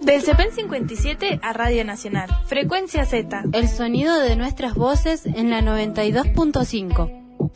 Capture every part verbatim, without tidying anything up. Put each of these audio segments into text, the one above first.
Del CEPEN cincuenta y siete a Radio Nacional. Frecuencia Z. El sonido de nuestras voces en la noventa y dos punto cinco.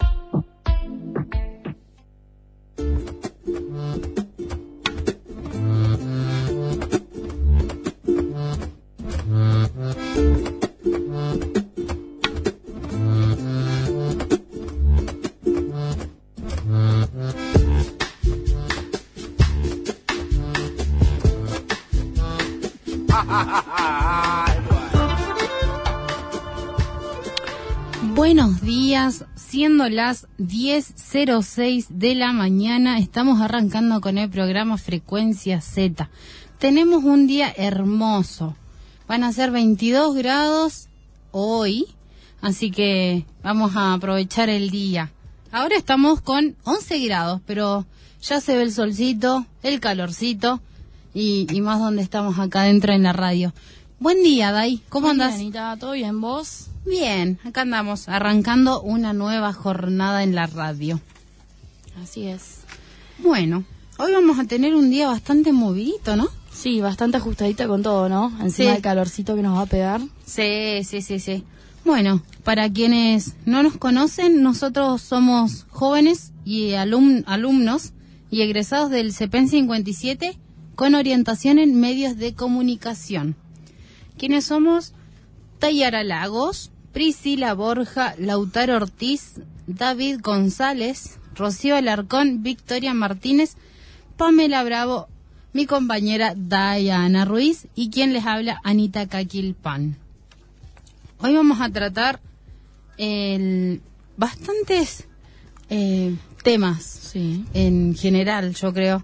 Buenos días, siendo las diez cero seis de la mañana, estamos arrancando con el programa Frecuencia Z. Tenemos un día hermoso, van a ser veintidós grados hoy, así que vamos a aprovechar el día. Ahora estamos con once grados, pero ya se ve el solcito, el calorcito y, y más donde estamos acá dentro en la radio. Buen día, Day, ¿cómo Buen andás? día, Anita, ¿todo bien, vos? Bien, acá andamos, arrancando una nueva jornada en la radio. Así es. Bueno, hoy vamos a tener un día bastante movidito, ¿no? Sí, bastante ajustadita con todo, ¿no? Encima Sí. del calorcito que nos va a pegar. Sí, sí, sí, sí. Bueno, para quienes no nos conocen, nosotros somos jóvenes y alum- alumnos y egresados del CEPEN cincuenta y siete con orientación en medios de comunicación. ¿Quiénes somos? Tayara Lagos, Priscila Borja, Lautaro Ortiz, David González, Rocío Alarcón, Victoria Martínez, Pamela Bravo, mi compañera Dayana Ruiz y quien les habla, Anita Caquilpan. Hoy vamos a tratar el, bastantes eh, temas Sí. en general, yo creo,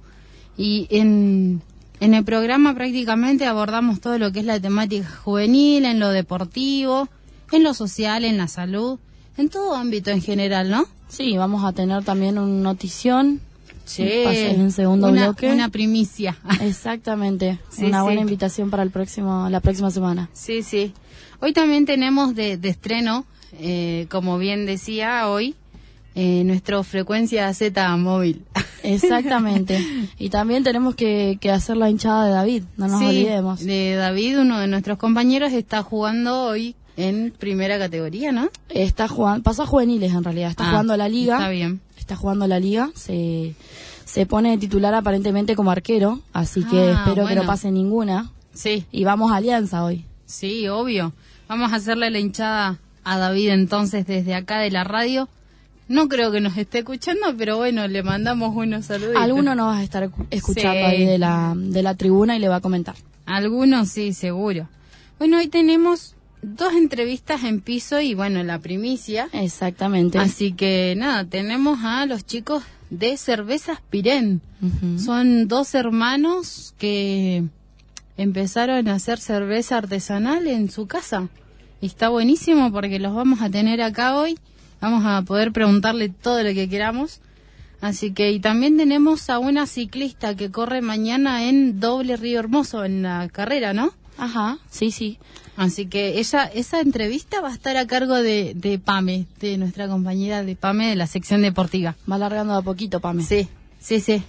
y en... En el programa prácticamente abordamos todo lo que es la temática juvenil, en lo deportivo, en lo social, en la salud, en todo ámbito en general, ¿no? Sí, vamos a tener también una notición. Sí, En el segundo una, bloque. una primicia. Exactamente. Sí, una sí. buena invitación para el próximo, la próxima semana. Sí, sí. Hoy también tenemos de, de estreno, eh, como bien decía hoy, eh, nuestro Frecuencia Z móvil. Exactamente. Y también tenemos que, que hacer la hinchada de David, no nos Sí, olvidemos. de David, uno de nuestros compañeros, está jugando hoy en primera categoría, ¿no? Está jugando, pasó a juveniles en realidad, está Ah, jugando la liga. Está bien. Está jugando la liga, se, se pone de titular aparentemente como arquero, así que Ah, espero bueno. que no pase ninguna. Sí. Y vamos a Alianza hoy. Sí, obvio. Vamos a hacerle la hinchada a David entonces desde acá de la radio. No creo que nos esté escuchando, pero bueno, le mandamos unos saludos. Alguno nos va a estar escu- escuchando Sí. ahí de la, de la tribuna y le va a comentar. Algunos sí, seguro. Bueno, hoy tenemos dos entrevistas en piso y bueno, la primicia. Exactamente. Así que nada, tenemos a los chicos de Cervezas Pirén. Ujú. Son dos hermanos que empezaron a hacer cerveza artesanal en su casa. Y está buenísimo porque los vamos a tener acá hoy. Vamos a poder preguntarle todo lo que queramos. Así que, y también tenemos a una ciclista que corre mañana en Doble Río Hermoso, en la carrera, ¿no? Ajá, sí, sí. Así que ella, esa entrevista va a estar a cargo de, de Pame, de nuestra compañera de Pame de la sección deportiva. Va alargando de a poquito, Pame. Sí, sí, sí.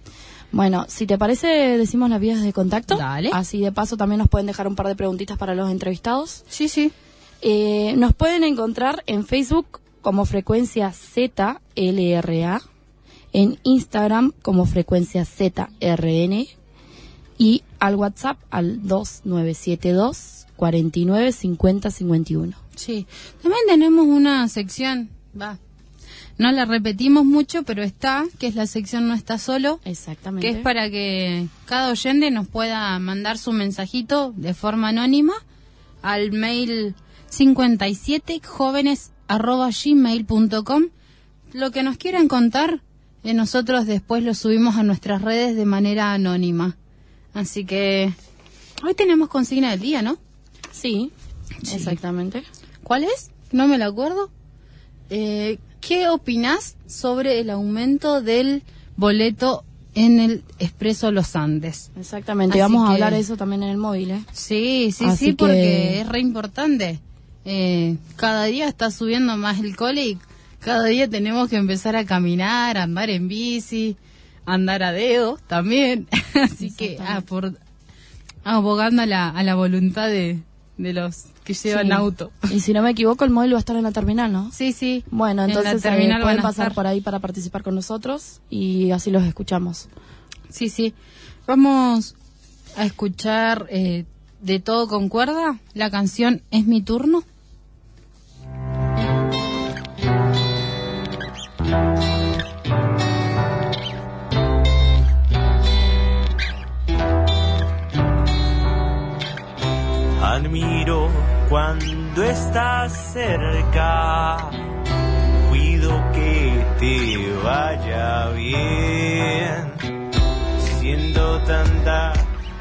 Bueno, si te parece, decimos las vías de contacto. Dale. Así de paso también nos pueden dejar un par de preguntitas para los entrevistados. Sí, sí. Eh, nos pueden encontrar en Facebook como Frecuencia Z L R A, en Instagram como Frecuencia Z R N y al WhatsApp al dos nueve siete dos, cuatro nueve cinco cero cinco uno. Sí. También tenemos una sección, va, no la repetimos mucho, pero está, que es la sección No Está Solo, Exactamente. que es para que cada oyente nos pueda mandar su mensajito de forma anónima al mail cincuenta y siete jóvenes arroba gmail punto com. Lo que nos quieran contar, eh, nosotros después lo subimos a nuestras redes de manera anónima. Así que hoy tenemos consigna del día, ¿no? Sí, Sí. exactamente. ¿Cuál es? No me la acuerdo. Eh, ¿Qué opinás sobre el aumento del boleto en el Expreso Los Andes? Exactamente. Así Vamos a que- hablar de eso también en el móvil, ¿eh? Sí, sí, Así sí, que- porque es re importante. Eh, cada día está subiendo más el cole y cada día tenemos que empezar a caminar, a andar en bici, andar a dedo también. Así que, ah, por abogando a la, a la voluntad de, de los que llevan Sí. auto. Y si no me equivoco, el móvil va a estar en la terminal, ¿no? Sí, sí. Bueno, En la entonces eh, terminal pueden van a pasar estar. por ahí para participar con nosotros y así los escuchamos. Sí, sí. Vamos a escuchar eh, De Todo Concuerda. La canción Es Mi Turno. Admiro cuando estás cerca, cuido que te vaya bien, siendo tanta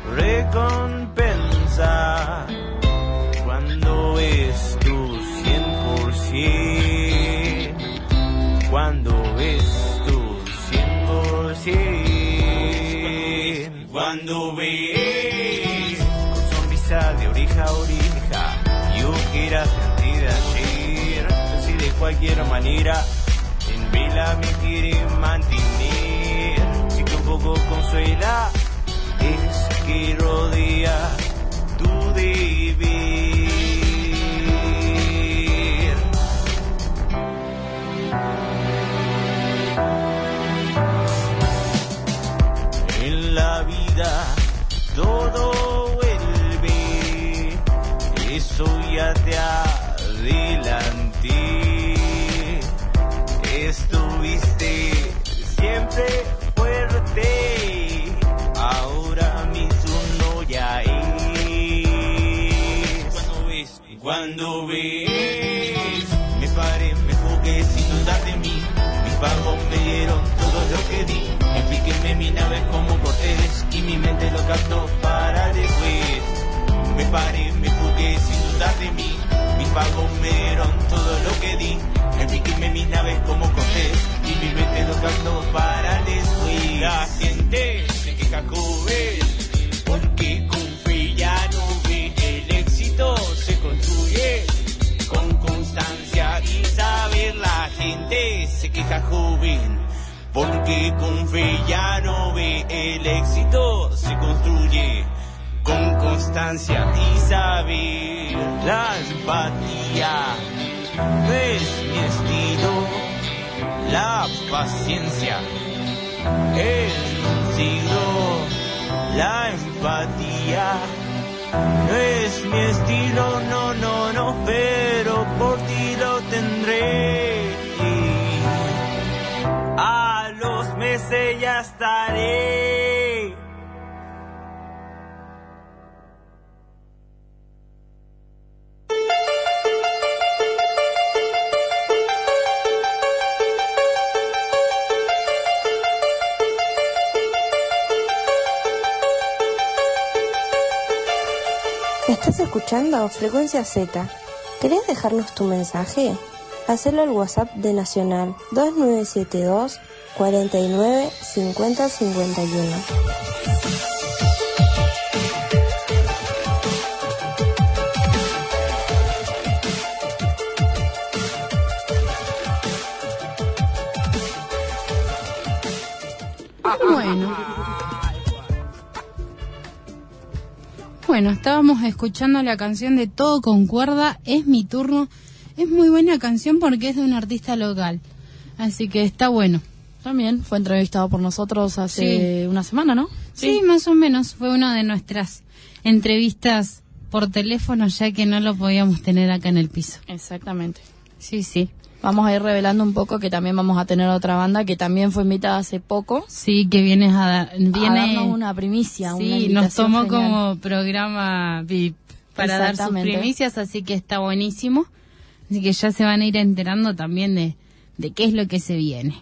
recompensa cuando es tu cien por ciento, cuando es tu cien por ciento, cuando ves con sonrisa de oreja a oreja y ojeras de ayer, si de cualquier manera en vela me quiere mantener, si que un poco consuela es que rodea tu deber. En la vida todo vuelve, eso ya te adelanté. Estuviste siempre fuerte, ahora mi turno ya es. Cuando ves, cuando ves, me paré, me jugué sin dudar de mí. Mis pagos me dieron todo lo que di. Explíquenme mi nave como Cortés y mi mente lo captó para después. Me paré, me jugué sin dudar de mí. Mis pagos me dieron todo lo que di. Explíquenme mi nave como Cortés y mi mente lo captó para después. La gente se queja joven porque con fe ya no ve. El éxito se construye con constancia y saber. La gente se queja joven porque con fe ya no ve. El éxito se construye con constancia y saber. La empatía no es mi estilo, la paciencia es un siglo. La empatía no es mi estilo, no, no, no, pero por ti lo tendré. A los meses ya estaré. ¿Estás escuchando Frecuencia Z? ¿Querés dejarnos tu mensaje? Hacelo al WhatsApp de Nacional dos nueve siete dos, cuatro nueve, cinco cero cinco uno. Bueno. Bueno, estábamos escuchando la canción de Todo Concuerda, Es Mi Turno. Es muy buena canción porque es de un artista local, así que está bueno. También fue entrevistado por nosotros hace Sí. una semana, ¿no? Sí, más o menos, fue una de nuestras entrevistas por teléfono, ya que no lo podíamos tener acá en el piso. Exactamente. Sí, sí. Vamos a ir revelando un poco que también vamos a tener otra banda que también fue invitada hace poco. Sí, que vienes a dar, viene, a darnos una primicia. sí, una nos invitación tomó genial. como programa V I P para dar sus Exactamente. primicias, así que está buenísimo. Así que ya se van a ir enterando también de, de qué es lo que se viene.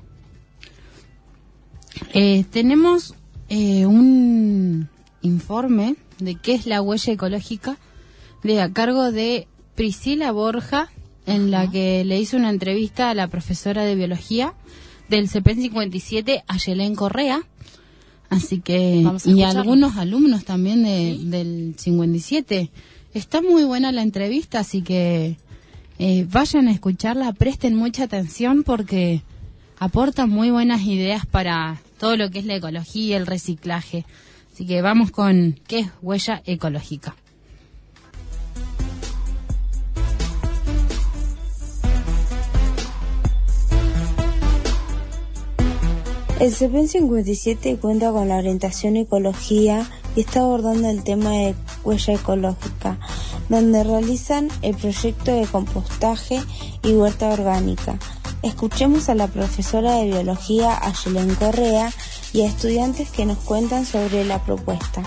Eh, tenemos eh, un informe de qué es la huella ecológica de a cargo de Priscila Borja, en la que le hizo una entrevista a la profesora de biología del C P E N cincuenta y siete, Ayelén Correa. Así que, Vamos a y escucharlo. algunos alumnos también de, del cincuenta y siete. Está muy buena la entrevista, así que eh, vayan a escucharla, presten mucha atención porque aporta muy buenas ideas para todo lo que es la ecología, el reciclaje. Así que vamos con ¿qué es huella ecológica? El CEPEN cincuenta y siete cuenta con la orientación ecología y está abordando el tema de huella ecológica, donde realizan el proyecto de compostaje y huerta orgánica. Escuchemos a la profesora de biología Ayelen Correa y a estudiantes que nos cuentan sobre la propuesta.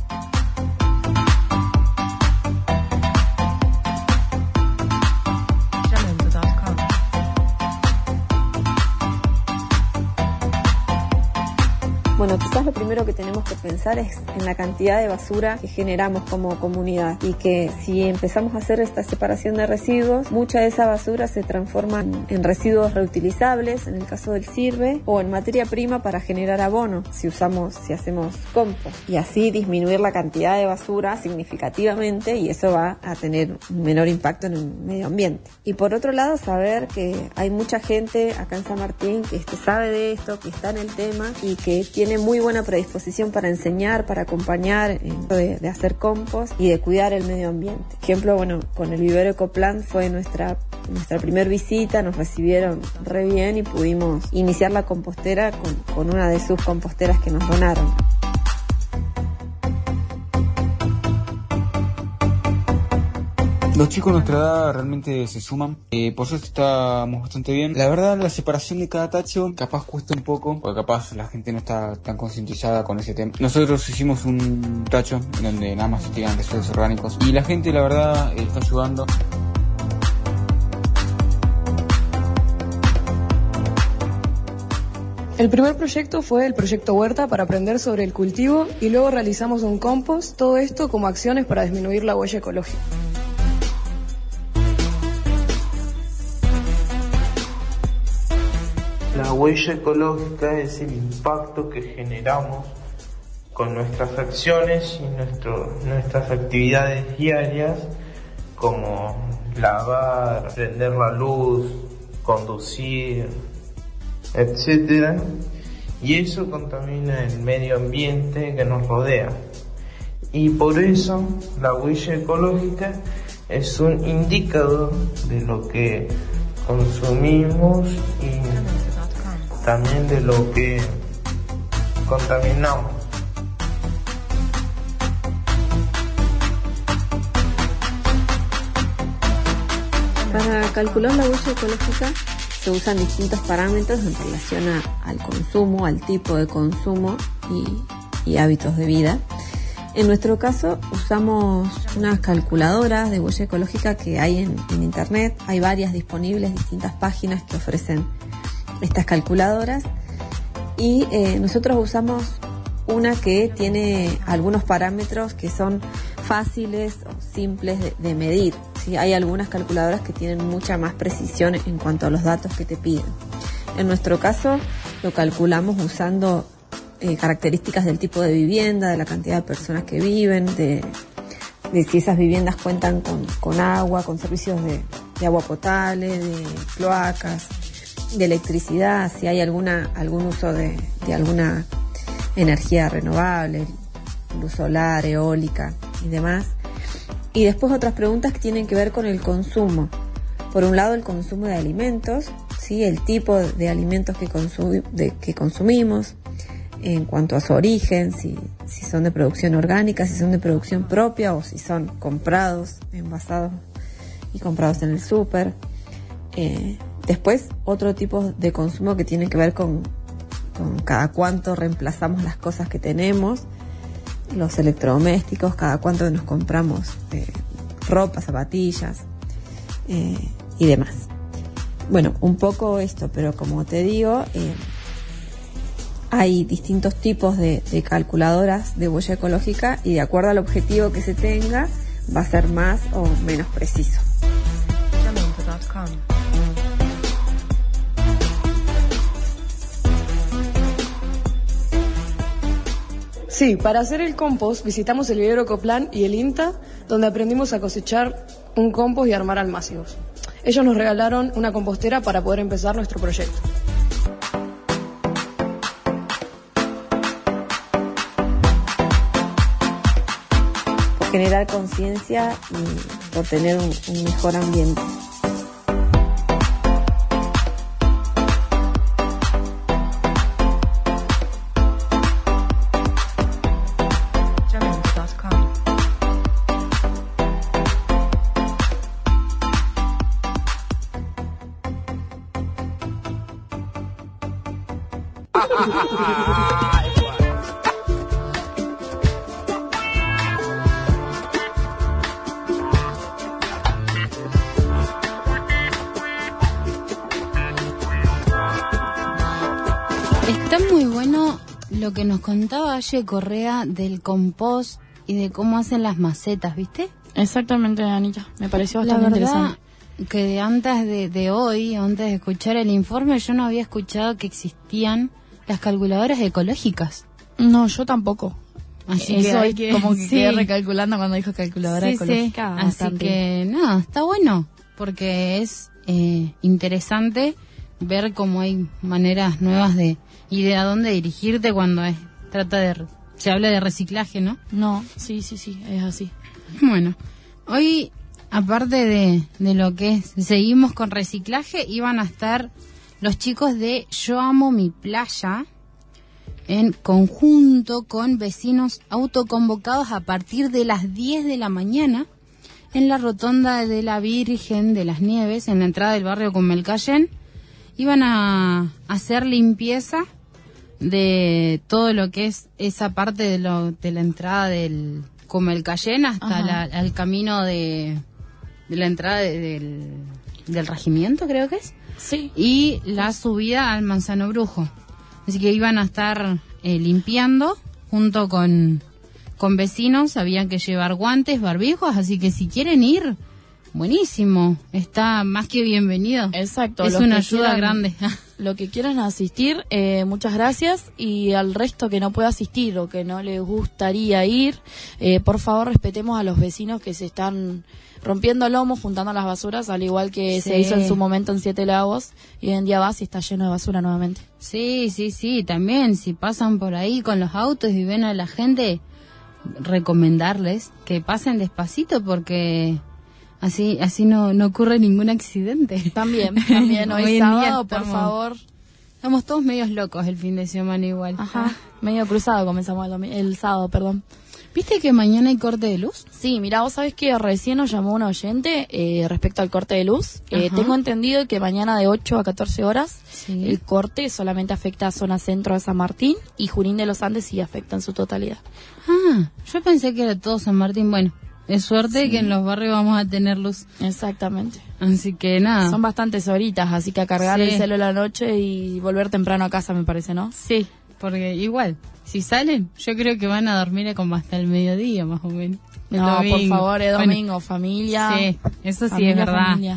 Bueno, quizás lo primero que tenemos que pensar es en la cantidad de basura que generamos como comunidad y que si empezamos a hacer esta separación de residuos, mucha de esa basura se transforma en, en residuos reutilizables, en el caso del sirve, o en materia prima para generar abono, si usamos, si hacemos compost, y así disminuir la cantidad de basura significativamente, y eso va a tener un menor impacto en el medio ambiente. Y por otro lado, saber que hay mucha gente acá en San Martín que este, sabe de esto, que está en el tema y que tiene muy buena predisposición para enseñar, para acompañar en de, de hacer compost y de cuidar el medio ambiente. Por ejemplo, bueno, con el vivero Ecoplan fue nuestra nuestra primer visita, nos recibieron re bien y pudimos iniciar la compostera con, con una de sus composteras que nos donaron. Los chicos de nuestra edad realmente se suman, eh, por eso estamos bastante bien. La verdad, la separación de cada tacho capaz cuesta un poco, porque capaz la gente no está tan concientizada con ese tema. Nosotros hicimos un tacho donde nada más se tiran residuos orgánicos y la gente, la verdad, eh, está ayudando. El primer proyecto fue el proyecto Huerta para aprender sobre el cultivo y luego realizamos un compost, todo esto como acciones para disminuir la huella ecológica. La huella ecológica es el impacto que generamos con nuestras acciones y nuestro, nuestras actividades diarias, como lavar, prender la luz, conducir, etcétera. Y eso contamina el medio ambiente que nos rodea. Y por eso la huella ecológica es un indicador de lo que consumimos y también de lo que contaminamos. Para calcular la huella ecológica se usan distintos parámetros en relación a, al consumo, al tipo de consumo y, y hábitos de vida. En nuestro caso usamos unas calculadoras de huella ecológica que hay en, en internet. Hay varias disponibles, distintas páginas que ofrecen estas calculadoras y eh, nosotros usamos una que tiene algunos parámetros que son fáciles o simples de, de medir, ¿sí? Hay algunas calculadoras que tienen mucha más precisión en cuanto a los datos que te piden. En nuestro caso lo calculamos usando eh, características del tipo de vivienda, de la cantidad de personas que viven, de, de si esas viviendas cuentan con, con agua, con servicios de, de agua potable, de cloacas, de electricidad, si hay alguna algún uso de, de alguna energía renovable, luz solar, eólica y demás. Y después otras preguntas que tienen que ver con el consumo. Por un lado, el consumo de alimentos, ¿sí? El tipo de alimentos que, consumi- de, que consumimos, en cuanto a su origen, si, si son de producción orgánica, si son de producción propia o si son comprados, envasados y comprados en el súper. Eh, Después, otro tipo de consumo que tiene que ver con, con cada cuánto reemplazamos las cosas que tenemos, los electrodomésticos, cada cuánto nos compramos eh, ropa, zapatillas eh, y demás. Bueno, un poco esto, pero como te digo, eh, hay distintos tipos de, de calculadoras de huella ecológica y de acuerdo al objetivo que se tenga, va a ser más o menos preciso. Sí, para hacer el compost visitamos el vivero Ecoplan y el INTA, donde aprendimos a cosechar un compost y armar almácigos. Ellos nos regalaron una compostera para poder empezar nuestro proyecto. generar conciencia y por tener un, un mejor ambiente. Está muy bueno lo que nos contaba Aye Correa del compost y de cómo hacen las macetas, ¿viste? Exactamente, Anita. Me pareció La bastante verdad interesante. que antes de, de hoy, antes de escuchar el informe, yo no había escuchado que existían las calculadoras ecológicas. No, yo tampoco. Así Eso que hay es que- como que sí. quedé recalculando cuando dijo calculadora Sí, ecológica. sí. Así bastante. que, no, está bueno, porque es eh, interesante ver cómo hay maneras nuevas de y de a dónde dirigirte cuando es, trata de re- se habla de reciclaje, ¿no? No, sí, sí, sí, es así. Bueno, hoy, aparte de, de lo que es, seguimos con reciclaje, iban a estar los chicos de Yo Amo Mi Playa en conjunto con vecinos autoconvocados a partir de las diez de la mañana en la rotonda de la Virgen de las Nieves, en la entrada del barrio Cumelcayén. Iban a hacer limpieza de todo lo que es esa parte de, lo, de la entrada del Cumelcayén hasta la, el camino de, de la entrada de- del, del regimiento, creo que es. Sí. Y la subida al Manzano Brujo. Así que iban a estar eh, limpiando junto con, con vecinos. Habían que llevar guantes, barbijos, así que si quieren ir, buenísimo. Está más que bienvenido. Exacto. Es los una que ayuda quieran- grande. Lo que quieran asistir, eh, muchas gracias. Y al resto que no pueda asistir o que no les gustaría ir, eh, por favor respetemos a los vecinos que se están rompiendo lomos, juntando las basuras, al igual que Sí. se hizo en su momento en Siete Lagos. Y hoy en día vas y está lleno de basura nuevamente. Sí, sí, sí, también si pasan por ahí con los autos y ven a la gente, recomendarles que pasen despacito porque así así no, no ocurre ningún accidente. También, también hoy, Hoy en día sábado, por estamos- favor. Estamos todos medios locos el fin de semana igual. Ajá, medio cruzado comenzamos el, domi- el sábado, perdón. ¿Viste que mañana hay corte de luz? Sí, mira, vos sabés que recién nos llamó una oyente eh, respecto al corte de luz. Eh, Ajá. tengo entendido que mañana de ocho a catorce horas Sí. el corte solamente afecta a zona centro de San Martín y Junín de los Andes sí afecta en su totalidad. Ah, yo pensé que era todo San Martín. Bueno, es suerte Sí. que en los barrios vamos a tener luz. Exactamente. Así que nada. Son bastantes horitas, así que a cargar Sí. el celo la noche y volver temprano a casa, me parece, ¿no? Sí, porque igual, si salen, yo creo que van a dormir como hasta el mediodía más o menos. El No, por domingo. favor, es Bueno, domingo, familia. Sí, eso sí familia, es verdad. familia.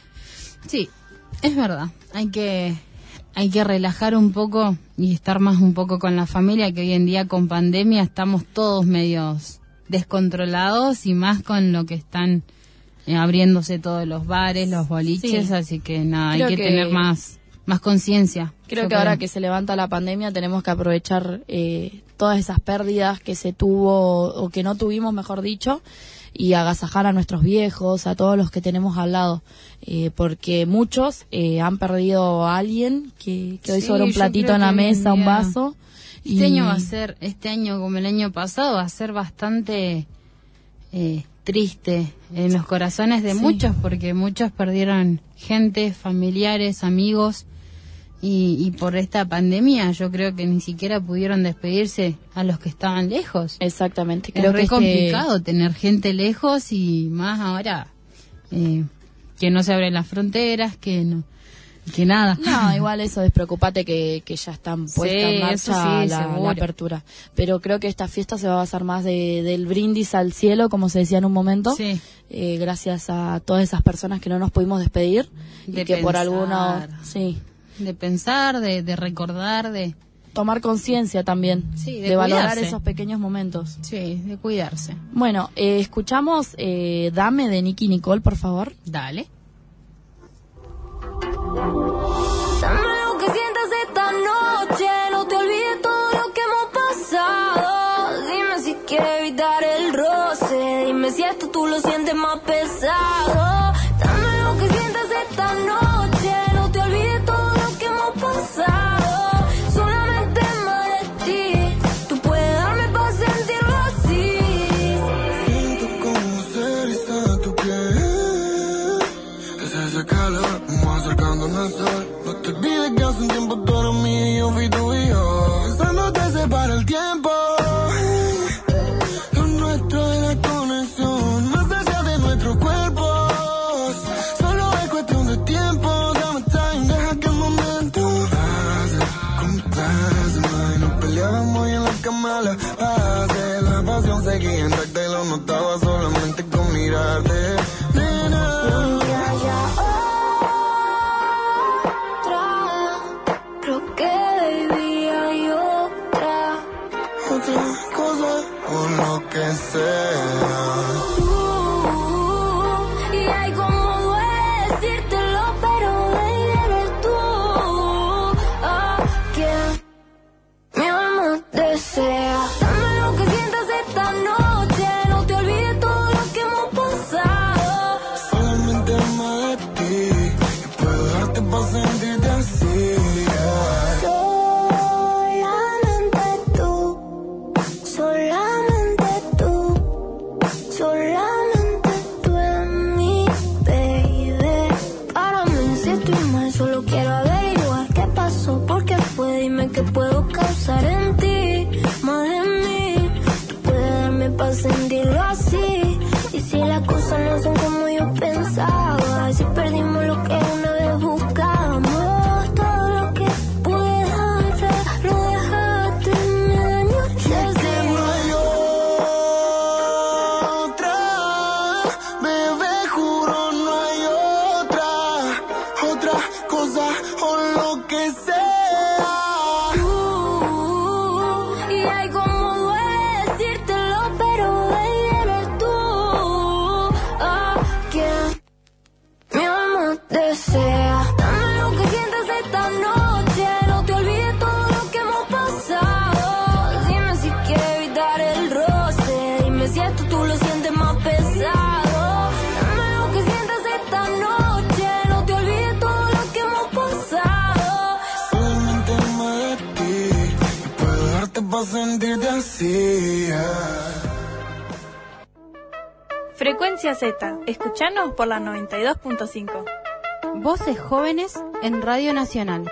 Sí, es verdad. Hay que hay que relajar un poco y estar más un poco con la familia, que hoy en día con pandemia estamos todos medios descontrolados y más con lo que están eh, abriéndose todos los bares, los boliches, Sí. así que nada, Creo hay que, que- tener más más conciencia. Creo Yo que ahora que se levanta la pandemia tenemos que aprovechar eh, todas esas pérdidas que se tuvo o que no tuvimos, mejor dicho, y agasajar a nuestros viejos, a todos los que tenemos al lado, eh, porque muchos eh, han perdido a alguien que, que hoy Sí, sobra un yo platito creo en la que hoy en mesa, un día- vaso. Este y- año va a ser, este año como el año pasado, va a ser bastante eh, triste en los corazones de Sí. muchos, porque muchos perdieron gente, familiares, amigos, y, y por esta pandemia yo creo que ni siquiera pudieron despedirse a los que estaban lejos. Exactamente. Creo Creo que que es este- complicado tener gente lejos y más ahora eh, que no se abren las fronteras, que no, que nada. No, igual eso, despreocupate que, que ya están puestas Sí, en eso marcha sí, la, seguro. la apertura. Pero creo que esta fiesta se va a basar más de, del brindis al cielo, como se decía en un momento, Sí. eh, gracias a todas esas personas que no nos pudimos despedir De y que por pensar. algunos, sí, De pensar, de, de recordar, de... tomar conciencia también, Sí, de, de valorar cuidarse. esos pequeños momentos. Sí, de cuidarse. Bueno, eh, escuchamos eh, Dame de Nicky Nicole, por favor. Dale. Dame lo que sientas esta noche, no te olvides todo lo que hemos pasado. Dime si quieres evitar el roce, esto tú lo sientes más pesado. Dame lo que sientas esta noche, no te olvides todo lo que hemos pasado. Solamente más de ti, tú puedes darme para sentirlo así. Siento como se eriza tu piel, es ese calor, vamos acercándonos al sol. No te olvides que hace un tiempo tú eras mío y yo fui tuyo. Pensando te separa el tiempo. Lo nuestro es la conexión, más allá de nuestros cuerpos. Solo es cuestión de tiempo. Dame time, deja que el momento pase, como pase, ma. Y nos peleábamos y en la cama la pase. La pasión seguía intacta y lo notaba solamente con mirarte, nena. Mira ya otra, creo que baby hay otra. Otra cosa o lo que sea. Tú, y hay como duele decírtelo, pero baby eres tú. A quien mi alma desea. Dame lo que sientas esta noche, no te olvides todo lo que hemos pasado. Solamente más de ti, y puedo darte para sentirte así. Solamente tú, solamente tú, solamente tú en mí, baby. Párame si estoy mal, solo quiero averiguar qué pasó, por qué fue, dime qué puedo causar en ti, más de mí. Tú puedes darme para sentirlo así, y si las cosas no son como yo pensaba, si perdimos lo que una vez buscamos, todo lo que pude darte, lo dejaste en mi daño. Que no hay otra, bebé, juro no hay otra, otra cosa o lo que sea. Tú, y hay como duele decírtelo, pero baby eres tú. A quien mi alma desea. Dame lo que sientas esta noche, no te olvides todo lo que hemos pasado. Dime si quieres evitar el roce, dime si esto tú lo sientes más pesado. Dame lo que sientas esta noche, no te olvides todo lo que hemos pasado. Solamente más de ti, y puedo darte para sentirte así. Frecuencia Z, escuchanos por la noventa y dos punto cinco. Voces jóvenes en Radio Nacional.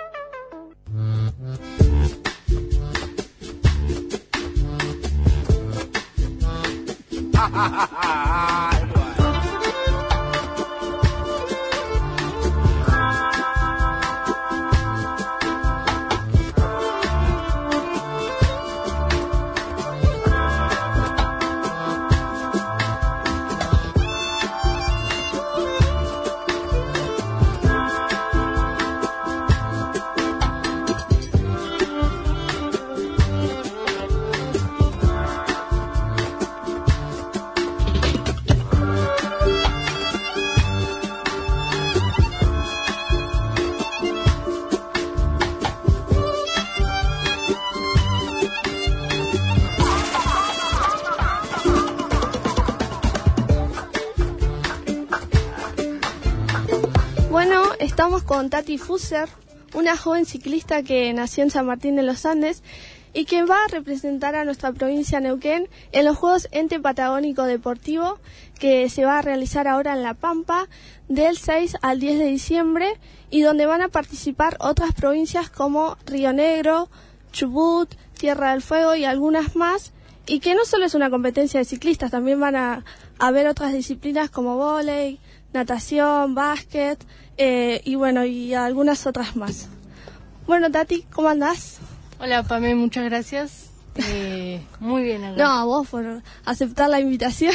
Bueno, estamos con Tati Fuser, una joven ciclista que nació en San Martín de los Andes y que va a representar a nuestra provincia Neuquén en los Juegos Ente Patagónico Deportivo que se va a realizar ahora en La Pampa del seis al diez de diciembre y donde van a participar otras provincias como Río Negro, Chubut, Tierra del Fuego y algunas más, y que no solo es una competencia de ciclistas, también van a haber otras disciplinas como vóley, natación, básquet eh, y bueno, y algunas otras más. Bueno, Tati, ¿cómo andás? Hola, Pame, muchas gracias. Eh, muy bien acá. No, a vos por aceptar la invitación.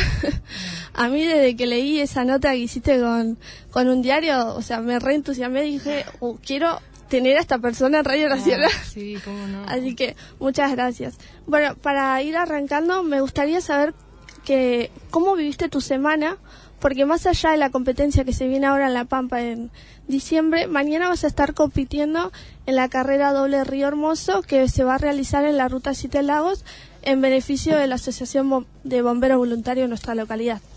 A mí desde que leí esa nota que hiciste con, con un diario, o sea, me reentusiasmé y dije, oh, quiero tener a esta persona en Radio Nacional. Ah, sí, cómo no. Así que muchas gracias. Bueno, para ir arrancando, me gustaría saber que cómo viviste tu semana, porque más allá de la competencia que se viene ahora en La Pampa en diciembre, mañana vas a estar compitiendo en la carrera doble Río Hermoso que se va a realizar en la Ruta Siete Lagos en beneficio de la Asociación de Bomberos Voluntarios de nuestra localidad.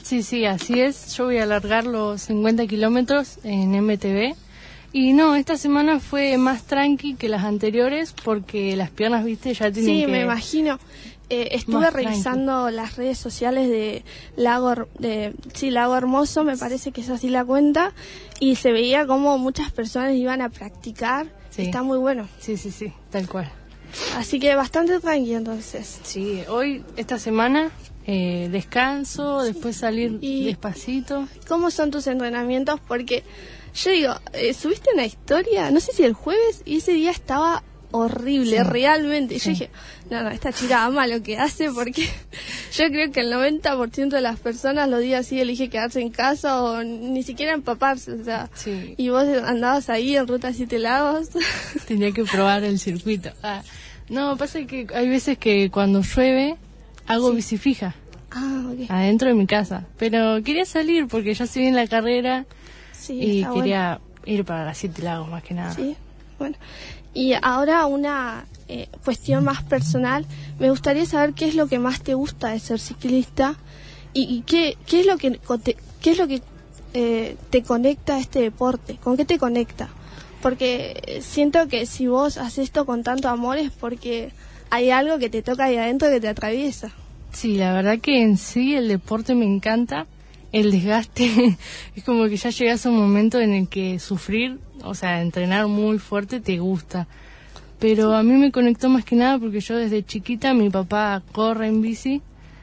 Sí, sí, así es. Yo voy a alargar los cincuenta kilómetros en M T B. Y no, esta semana fue más tranqui que las anteriores porque las piernas, viste, ya tienen Sí, que... me imagino. Eh, estuve Más revisando tranqui. las redes sociales de Lago, de, sí, Lago Hermoso, me parece que es así la cuenta, y se veía como muchas personas iban a practicar. Sí. Está muy bueno. Sí, sí, sí, tal cual. Así que bastante tranqui entonces. Sí, hoy, esta semana, eh, descanso, sí. después salir y despacito. ¿Cómo son tus entrenamientos? Porque yo digo, eh, subiste una historia, no sé si el jueves, y ese día estaba horrible, sí. realmente. Y sí. yo dije, no, no, esta chica ama lo que hace, porque yo creo que el noventa por ciento de las personas los días así elige quedarse en casa o ni siquiera empaparse, o sea. Sí. Y vos andabas ahí en Ruta Siete Lagos. Tenía que probar el circuito. Ah, no, pasa que hay veces que cuando llueve hago sí. bici fija. Ah, okay. Adentro de mi casa. Pero quería salir porque ya se viene la carrera sí, y quería bueno. ir para las Siete Lagos más que nada. Sí, bueno. Y ahora una eh, cuestión más personal. Me gustaría saber qué es lo que más te gusta de ser ciclista y, y qué, qué es lo que te, qué es lo que eh, te conecta a este deporte. ¿Con qué te conecta? Porque siento que si vos haces esto con tanto amor es porque hay algo que te toca ahí adentro que te atraviesa. Sí, la verdad que en sí el deporte me encanta. El desgaste es como que ya llegas a un momento en el que sufrir, o sea, entrenar muy fuerte te gusta. Pero a mí me conectó más que nada porque yo desde chiquita, mi papá corre en bici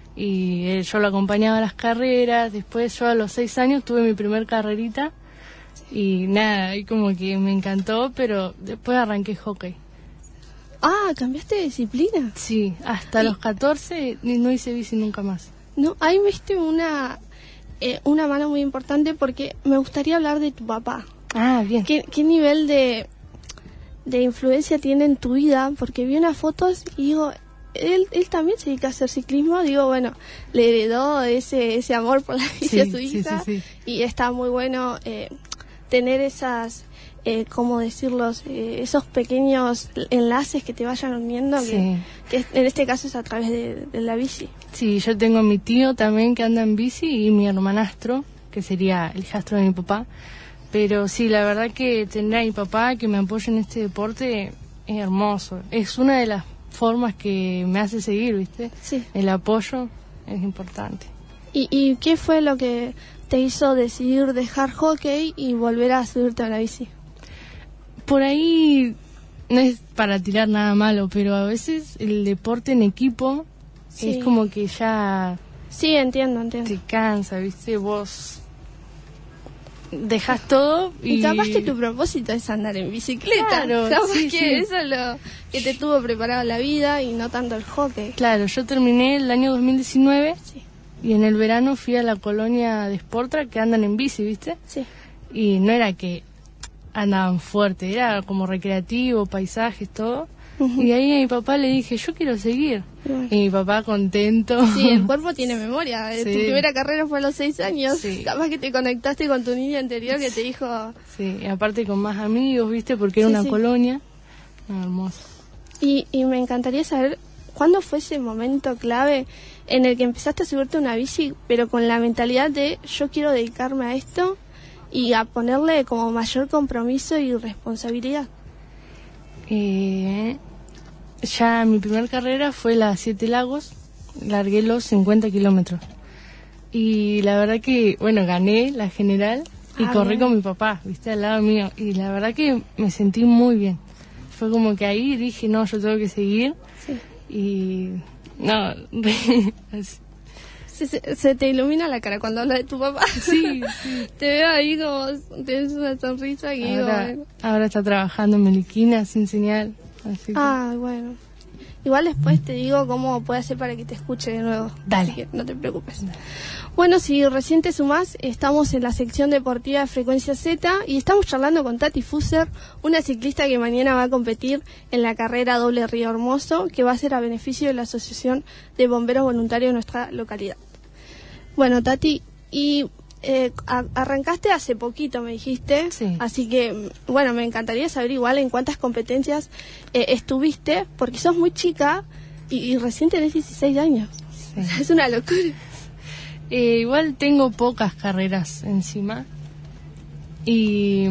y él, yo lo acompañaba a las carreras. Después yo a los seis años tuve mi primer carrerita y nada, y como que me encantó, pero después arranqué hockey. Ah, ¿cambiaste de disciplina? Sí, hasta ¿Y? los catorce no hice bici nunca más. No, ahí viste una... Eh, una mano muy importante porque me gustaría hablar de tu papá. Ah, bien. ¿Qué, qué nivel de, de influencia tiene en tu vida? Porque vi unas fotos y digo, él, él también se dedica a hacer ciclismo. Digo, bueno, le heredó ese, ese amor por la bici sí, a su hija. Sí, sí, sí. Y está muy bueno eh, tener esas, eh, ¿cómo decirlos? Eh, esos pequeños enlaces que te vayan uniendo, sí. que, que en este caso es a través de, de la bici. Sí, yo tengo a mi tío también que anda en bici y mi hermanastro, que sería el hijastro de mi papá. Pero sí, la verdad que tener a mi papá que me apoye en este deporte es hermoso. Es una de las formas que me hace seguir, ¿viste? Sí. El apoyo es importante. ¿Y, y qué fue lo que te hizo decidir dejar hockey y volver a subirte a la bici? Por ahí no es para tirar nada malo, pero a veces el deporte en equipo... Sí. Es como que ya... Sí, entiendo, entiendo. Te cansa, ¿viste? Vos dejas todo y... Y capaz que tu propósito es andar en bicicleta. Claro, capaz sí, que sí. eso es lo que te tuvo preparado la vida y no tanto el hockey. Claro, yo terminé el año dos mil diecinueve sí. y en el verano fui a la colonia de Sportra que andan en bici, ¿viste? Sí. Y no era que andaban fuerte, era como recreativo, paisajes, todo. Uh-huh. Y ahí a mi papá le dije, yo quiero seguir. Uh-huh. Y mi papá contento. Sí, el cuerpo tiene memoria. Sí. Tu primera carrera fue a los seis años. Sí. Capaz que te conectaste con tu niña anterior que te dijo... Sí, y aparte con más amigos, ¿viste? Porque era sí, una sí. colonia. No, hermoso. Y, y me encantaría saber, ¿cuándo fue ese momento clave en el que empezaste a subirte una bici, pero con la mentalidad de yo quiero dedicarme a esto y a ponerle como mayor compromiso y responsabilidad? Eh, ya mi primera carrera fue la Siete Lagos, largué los cincuenta kilómetros y la verdad que, bueno, gané la general y ah, corrí bien. con mi papá, viste, al lado mío, y la verdad que me sentí muy bien. Fue como que ahí dije, no, yo tengo que seguir. Sí. Y no, se, se, se te ilumina la cara cuando hablas de tu papá. Sí, sí. Te veo ahí como tienes una sonrisa y ahora, digo, bueno. ahora está trabajando en Meliquina sin señal. Así que... Ah, bueno. Igual después te digo cómo puede hacer para que te escuche de nuevo. Dale. Así que no te preocupes. Dale. Bueno, si recién te sumás, estamos en la sección deportiva de Frecuencia Z y estamos charlando con Tati Fuser, una ciclista que mañana va a competir en la carrera Doble Río Hermoso, que va a ser a beneficio de la Asociación de Bomberos Voluntarios de nuestra localidad. Bueno, Tati, y eh, a, arrancaste hace poquito, me dijiste, sí. Así que, bueno, me encantaría saber igual en cuántas competencias eh, estuviste, porque sos muy chica y, y recién tenés dieciséis años. Sí. Es una locura. Eh, igual tengo pocas carreras encima. Y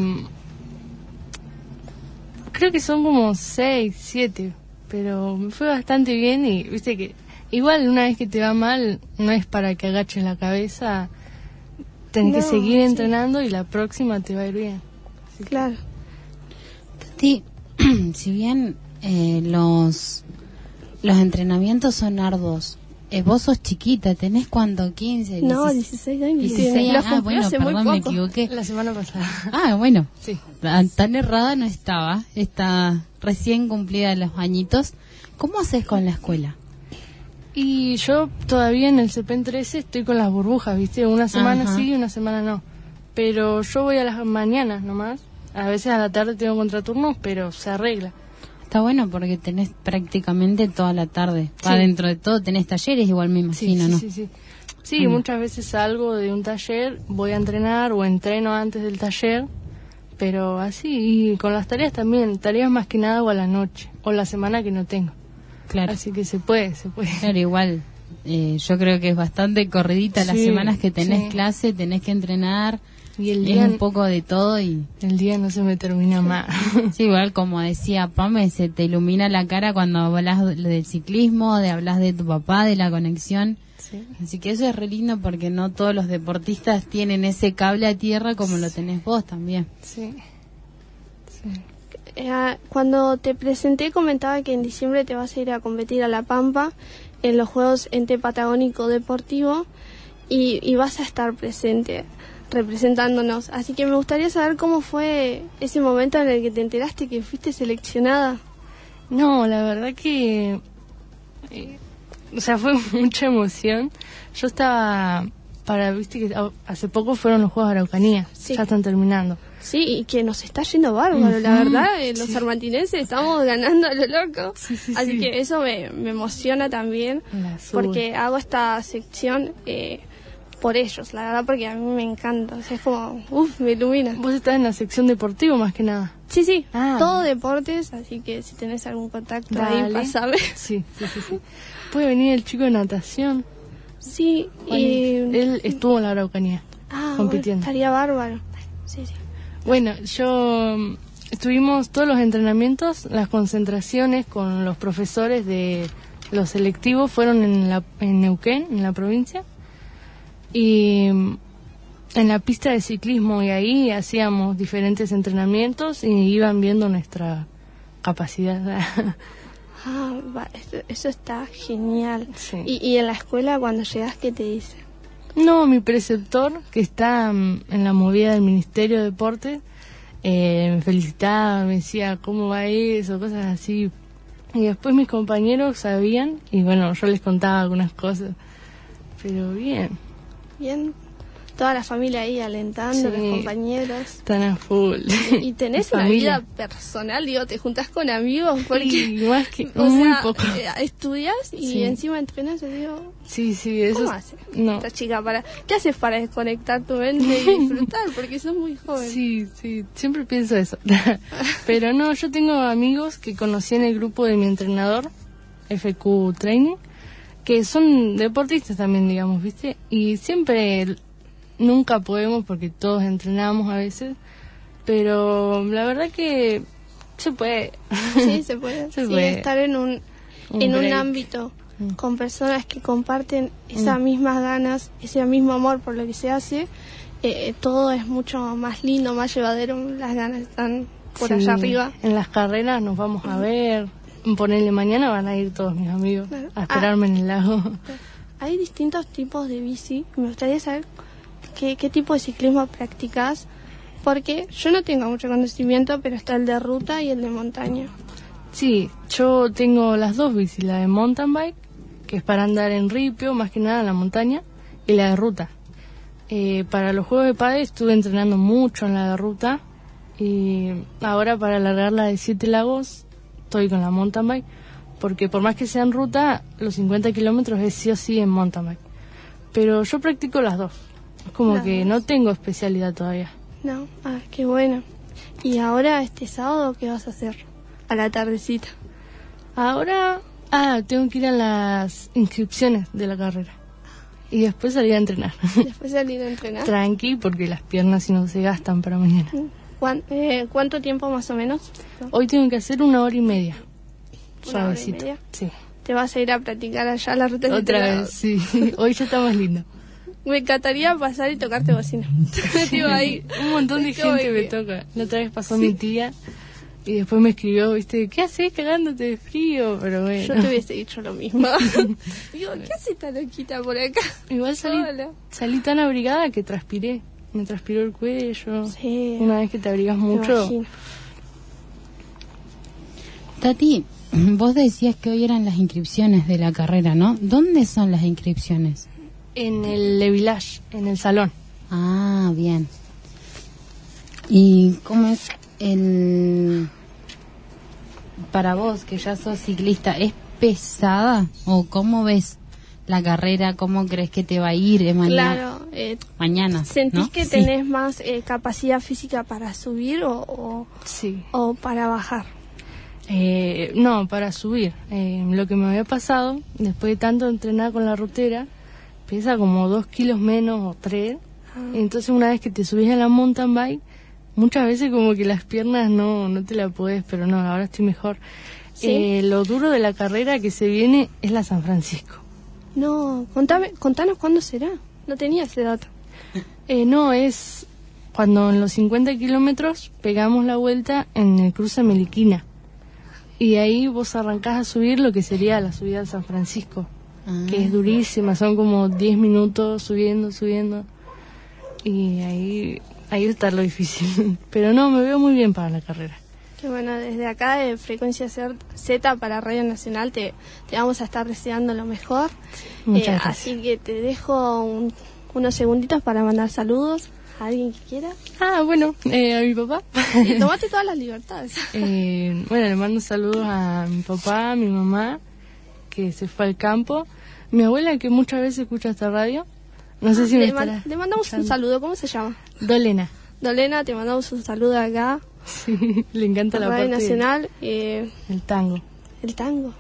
creo que son como seis, siete. Pero me fue bastante bien y viste que igual una vez que te va mal, no es para que agaches la cabeza. Tenés No, que seguir sí. entrenando y la próxima te va a ir bien. Así que- Claro. Sí, si bien eh, los los entrenamientos son arduos, eh, vos sos chiquita, ¿tenés cuánto? ¿quince? No, dieciséis? dieciséis años. dieciséis, Los ah, cumplí bueno, hace muy perdón, me poco. equivoqué. La semana pasada. Ah, bueno, Sí. tan, tan errada no estaba, está recién cumplida los añitos. ¿Cómo haces con la escuela? Y yo todavía en el C P E N trece estoy con las burbujas, ¿viste? Una semana Ajá. sí y una semana no. Pero yo voy a las mañanas nomás. A veces a la tarde tengo contraturnos, pero se arregla. Está bueno porque tenés prácticamente toda la tarde. Va, Sí. dentro de todo tenés talleres igual, me imagino, sí, ¿no? sí, sí. Sí, Mm. muchas veces salgo de un taller, voy a entrenar o entreno antes del taller, pero así, y con las tareas también, tareas más que nada o a la noche, o la semana que no tengo. Claro. Así que se puede, se puede. Claro, igual, eh, yo creo que es bastante corridita las Sí, semanas que tenés sí. clase, tenés que entrenar, Y el es día, un poco de todo y... el día no se me termina más. Sí, igual como decía Pame, se te ilumina la cara cuando hablas de- del ciclismo, de hablas de tu papá, de la conexión. Sí. Así que eso es re lindo porque no todos los deportistas tienen ese cable a tierra como lo tenés vos también. Sí. Eh, cuando te presenté comentaba que en diciembre te vas a ir a competir a La Pampa en los Juegos Ente Patagónico Deportivo y, y vas a estar presente representándonos. Así que me gustaría saber cómo fue ese momento en el que te enteraste que fuiste seleccionada. No, la verdad que... eh, o sea, fue mucha emoción. Yo estaba... para Viste que a- hace poco fueron los Juegos de Araucanía. Sí. Ya están terminando. Sí, y que nos está yendo bárbaro, la Ujú, verdad. eh, los sí. sarmantinenses estamos ganando a lo loco. Sí, sí, Así sí. que eso me, me emociona también. La sube. Porque hago esta sección eh, por ellos, la verdad, porque a mí me encanta. O sea, es como, uff, me ilumina. Vos estás en la sección deportiva más que nada. Sí, sí, Ah. todo deportes, así que si tenés algún contacto ahí, Dale. pasame. Sí, sí, sí, sí. Puede venir el chico de natación. Sí, Juan, y... él estuvo en la Araucanía. Ah, compitiendo. bueno, estaría bárbaro. Sí, sí. Bueno, yo mm, estuvimos todos los entrenamientos, las concentraciones con los profesores de los selectivos fueron en, la, en Neuquén, en la provincia, y mm, en la pista de ciclismo, y ahí hacíamos diferentes entrenamientos y iban viendo nuestra capacidad. Ah, va, eso, eso está genial. Sí. Y, y en la escuela, cuando llegas, ¿qué te dice? No, mi preceptor, que está mm, en la movida del Ministerio de Deportes, eh, me felicitaba, me decía cómo va eso, cosas así. Y después mis compañeros sabían, y bueno, yo les contaba algunas cosas. Pero bien, Bien. Toda la familia ahí alentando, Sí. los compañeros. están a full. Y tenés Mi una familia. vida personal, digo, te juntás con amigos porque... Y más que, o muy sea, poco. eh, estudias y Sí. encima entrenas, yo digo, Sí, sí, eso ¿cómo es- haces no. esta chica para... ¿Qué haces para desconectar tu mente y disfrutar? Porque sos muy joven. Sí, sí, siempre pienso eso. Pero no, yo tengo amigos que conocí en el grupo de mi entrenador, F Q Training, que son deportistas también, digamos, ¿viste? Y siempre, nunca podemos porque todos entrenamos a veces, pero la verdad que se puede. Sí, se puede. Se Sí, puede. estar en un, Un en un break. ámbito Mm. con personas que comparten esas Mm. mismas ganas, ese mismo amor por lo que se hace, eh, todo es mucho más lindo, más llevadero, las ganas están por Sí, allá arriba. En las carreras nos vamos a ver, ponerle mañana van a ir todos mis amigos Claro. a esperarme en el lago. Hay distintos tipos de bici. Me gustaría saber qué, qué tipo de ciclismo practicas, porque yo no tengo mucho conocimiento, pero está el de ruta y el de montaña. Sí, yo tengo las dos bicis, la de mountain bike, que es para andar en ripio, más que nada en la montaña, y la de ruta. Eh, para los juegos de pádel estuve entrenando mucho en la de ruta, y ahora para alargar la de Siete Lagos estoy con la mountain bike, porque por más que sea en ruta, los cincuenta kilómetros es sí o sí en mountain bike. Pero yo practico las dos, es como Las que dos. no tengo especialidad todavía. No, ah, qué bueno. Y ahora este sábado, ¿qué vas a hacer? A la tardecita. Ahora, ah, tengo que ir a las inscripciones de la carrera. y después salir a entrenar. Después salir a entrenar. Tranqui, porque las piernas si no se gastan para mañana. ¿Cuán, eh, ¿Cuánto tiempo más o menos? Hoy tengo que hacer una hora y media. Una hora y Suavecito. media. Sí. ¿Te vas a ir a practicar allá la ruta de Otra entrenador? vez, sí. Hoy ya está más lindo. Me encantaría pasar y tocarte bocina. Te iba a ir. Un montón de Te iba a gente me ir. toca. La otra vez pasó Sí. mi tía y después me escribió, viste, ¿qué haces cagándote de frío? Pero bueno. Yo te hubiese dicho lo mismo. Digo, ¿qué hace esta loquita por acá? Igual salí, Hola. salí tan abrigada que transpiré. Me transpiró el cuello. Sí. Una vez que te abrigas Me mucho. imagino. Tati, vos decías que hoy eran las inscripciones de la carrera, ¿no? ¿Dónde son las inscripciones? En el Le Village, en el salón. Ah, bien. ¿Y cómo es el... para vos, que ya sos ciclista, es pesada? ¿O cómo ves la carrera? ¿Cómo crees que te va a ir eh, mañana? Claro. Eh, Mañana, ¿Sentís ¿no? que Sí. tenés más eh, capacidad física para subir o, o, Sí. o para bajar? Eh, no, para subir. Eh, lo que me había pasado, después de tanto entrenar con la rutera, pesa como dos kilos menos o tres. Ah. Entonces una vez que te subís a la mountain bike, muchas veces como que las piernas no, no te la podés, pero no, ahora estoy mejor. ¿Sí? Eh, lo duro de la carrera que se viene es la San Francisco. No, contame, contanos cuándo será. No tenía ese dato. Eh, no, es cuando en los cincuenta kilómetros pegamos la vuelta en el cruce Meliquina. Y ahí vos arrancás a subir lo que sería la subida a San Francisco, Ah. que es durísima, son como diez minutos subiendo, subiendo. Y ahí, ahí está lo difícil. Pero no, me veo muy bien para la carrera. Que bueno, desde acá de Frecuencia Z para Radio Nacional te, te vamos a estar deseando lo mejor. Muchas Eh, gracias. Así que te dejo un- unos segunditos para mandar saludos a alguien que quiera. Ah, bueno, eh, a mi papá. Y tomate todas las libertades. Eh, bueno, le mando saludos a mi papá, a mi mamá, que se fue al campo. Mi abuela, que muchas veces escucha esta radio. No sé si me le, man- estará le mandamos un escuchando. saludo, ¿cómo se llama? Dolena. Dolena, te mandamos un saludo acá. Sí, le encanta la Radio parte Nacional, eh, del tango. el tango.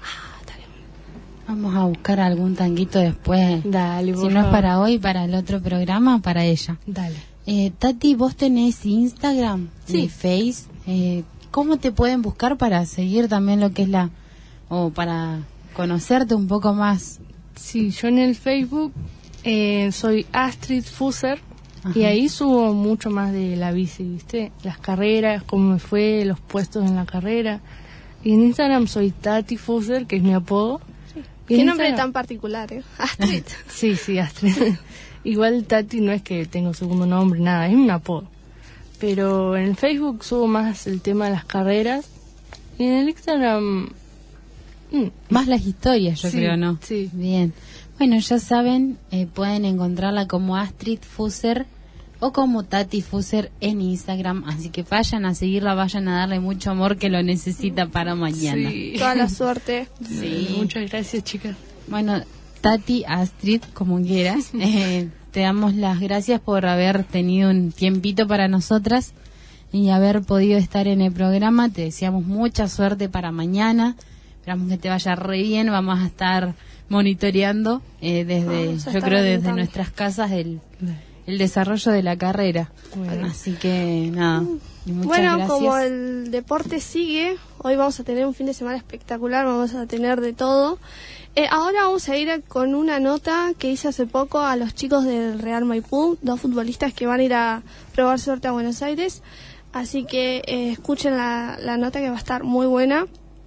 Vamos a buscar algún tanguito después. Dale, Si por no es favor. para hoy, para el otro programa, para ella. Dale. Eh, Tati, ¿vos tenés Instagram? Sí. ¿Y Face? Eh, ¿Cómo te pueden buscar para seguir también lo que es la... o para conocerte un poco más? Sí, yo en el Facebook eh, soy Astrid Fuser. Ajá. Y ahí subo mucho más de la bici, ¿viste? Las carreras, cómo me fue, los puestos en la carrera. Y en Instagram soy Tati Fuser, que es mi apodo. Y Qué en nombre Instagram- tan particular, ¿eh? Astrid. Sí, sí, Astrid. Igual Tati no es que tengo segundo nombre, nada, es un apodo. Pero en el Facebook subo más el tema de las carreras. Y en el Instagram... mm, Más las historias, yo Sí, creo, ¿no? sí. Bien. Bueno, ya saben, eh, pueden encontrarla como Astrid Fuser o como Tati Fuser en Instagram. Así que vayan a seguirla, vayan a darle mucho amor que lo necesita para mañana. Sí. Toda la suerte. Sí. Muchas gracias, chicas. Bueno, Tati, Astrid, como quieras, eh, te damos las gracias por haber tenido un tiempito para nosotras y haber podido estar en el programa. Te deseamos mucha suerte para mañana. Esperamos que te vaya re bien. Vamos a estar monitoreando eh, desde, Vamos a yo estar creo desde orientando. nuestras casas el, el desarrollo de la carrera. Bueno. Así que nada, y muchas Bueno, gracias. como el deporte sigue, hoy vamos a tener un fin de semana espectacular, vamos a tener de todo. Eh, ahora vamos a ir con una nota que hice hace poco a los chicos del Real Maipú, dos futbolistas que van a ir a probar suerte a Buenos Aires. Así que eh, escuchen la, la nota que va a estar muy buena.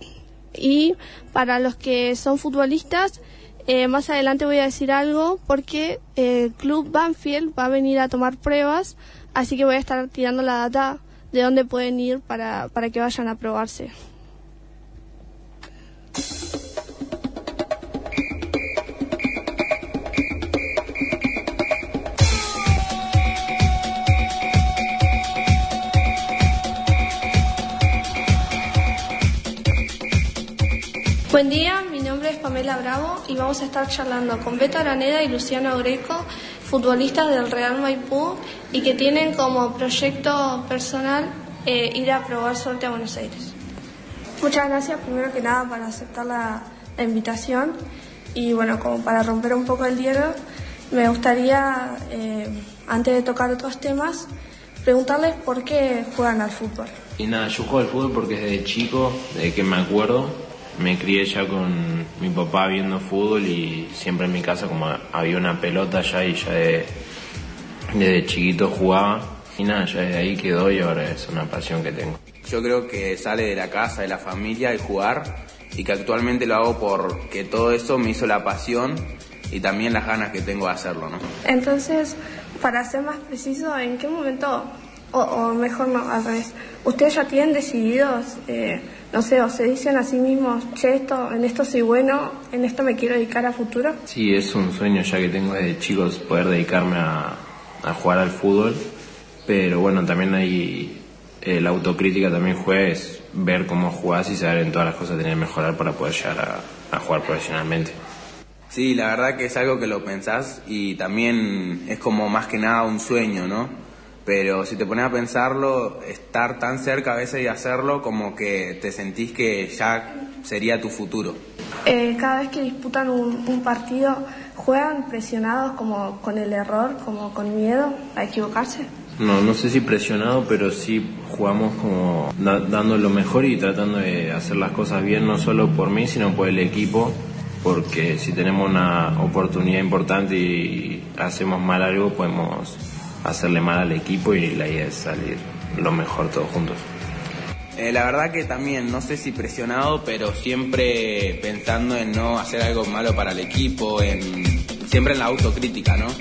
Y para los que son futbolistas, eh, más adelante voy a decir algo porque eh, el Club Banfield va a venir a tomar pruebas, así que voy a estar tirando la data de dónde pueden ir para, para que vayan a probarse. Buen día, mi nombre es Pamela Bravo y vamos a estar charlando con Beto Araneda y Luciano Greco, futbolistas del Real Maipú y que tienen como proyecto personal eh, ir a probar suerte a Buenos Aires. Muchas gracias primero que nada para aceptar la, la invitación y bueno, como para romper un poco el hielo, me gustaría, eh, antes de tocar otros temas, preguntarles por qué juegan al fútbol. Y nada, yo juego al fútbol porque desde chico, desde que me acuerdo, me crié ya con mi papá viendo fútbol y siempre en mi casa como había una pelota ya y ya de, desde chiquito jugaba. Y nada, ya desde ahí quedó y ahora es una pasión que tengo. Yo creo que sale de la casa, de la familia, el jugar, y que actualmente lo hago porque todo eso me hizo la pasión y también las ganas que tengo de hacerlo, ¿no? Entonces, para ser más preciso, ¿en qué momento, o, o mejor no, al revés, ustedes ya tienen decididos, eh, no sé, o se dicen a sí mismos, che, esto, en esto soy bueno, en esto me quiero dedicar a futuro? Sí, es un sueño ya que tengo desde chicos poder dedicarme a, a jugar al fútbol, pero bueno, también hay eh, la autocrítica también juega, es ver cómo jugás y saber en todas las cosas tener que mejorar para poder llegar a, a jugar profesionalmente. Sí, la verdad que es algo que lo pensás y también es como más que nada un sueño, ¿no? Pero si te pones a pensarlo, estar tan cerca a veces y hacerlo, como que te sentís que ya sería tu futuro. Eh, cada vez que disputan un, un partido, ¿juegan presionados como con el error, como con miedo a equivocarse? No, no sé si presionado, pero sí jugamos como da, dando lo mejor y tratando de hacer las cosas bien, no solo por mí, sino por el equipo, porque si tenemos una oportunidad importante y hacemos mal algo, podemos hacerle mal al equipo y la idea es salir lo mejor todos juntos. Eh, la verdad que también, no sé si presionado, pero siempre pensando en no hacer algo malo para el equipo, en siempre en la autocrítica, ¿no?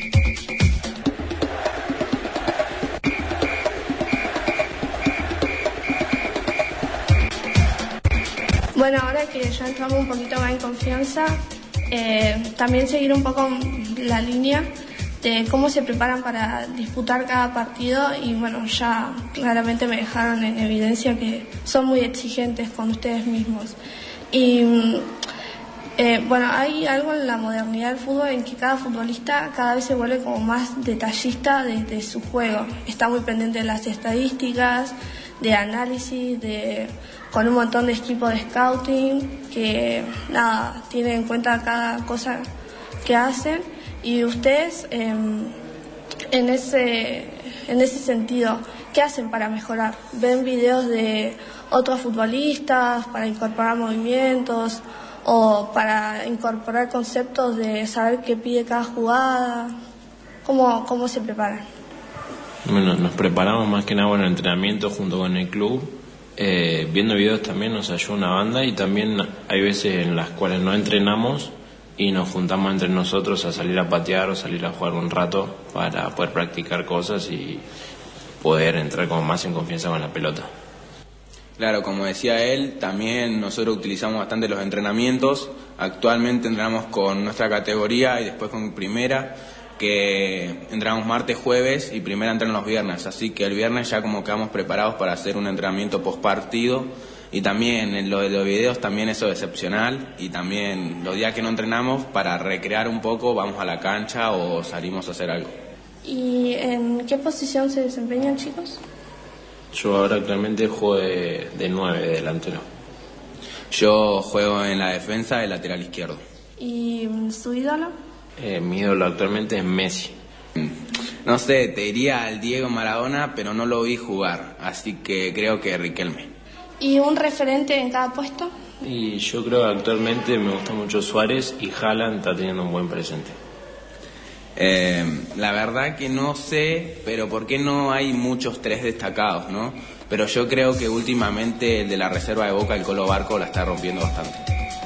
Bueno, ahora que ya entramos un poquito más en confianza, eh, también seguir un poco la línea de cómo se preparan para disputar cada partido y bueno, ya claramente me dejaron en evidencia que son muy exigentes con ustedes mismos. Y eh, bueno, hay algo en la modernidad del fútbol en que cada futbolista cada vez se vuelve como más detallista de, de su juego. Está muy pendiente de las estadísticas, de análisis, de con un montón de equipos de scouting que nada, tienen en cuenta cada cosa que hacen. Y ustedes, eh, en ese en ese sentido, ¿qué hacen para mejorar? ¿Ven videos de otros futbolistas para incorporar movimientos o para incorporar conceptos de saber qué pide cada jugada? ¿Cómo, cómo se preparan? Bueno, nos preparamos más que nada en el entrenamiento junto con el club. Eh, viendo videos también nos ayuda una banda y también hay veces en las cuales no entrenamos y nos juntamos entre nosotros a salir a patear o salir a jugar un rato para poder practicar cosas y poder entrar como más en confianza con la pelota. Claro, como decía él, también nosotros utilizamos bastante los entrenamientos. Actualmente entrenamos con nuestra categoría y después con primera, que entrenamos martes, jueves y primera entrenan los viernes. Así que el viernes ya como quedamos preparados para hacer un entrenamiento post partido. Y también en lo de los videos también eso es excepcional. Y también los días que no entrenamos, para recrear un poco, vamos a la cancha o salimos a hacer algo. ¿Y en qué posición se desempeñan, chicos? Yo ahora actualmente juego de, de nueve, de delantero. Yo juego en la defensa de lateral izquierdo. ¿Y su ídolo? Eh, mi ídolo actualmente es Messi. No sé, te diría al Diego Maradona, pero no lo vi jugar, así que creo que Riquelme. ¿Y un referente en cada puesto? Y yo creo que actualmente me gusta mucho Suárez y Haaland está teniendo un buen presente. Eh, la verdad que no sé, pero ¿por qué no hay muchos tres destacados, no? Pero yo creo que últimamente el de la reserva de Boca, el Colo Barco, la está rompiendo bastante.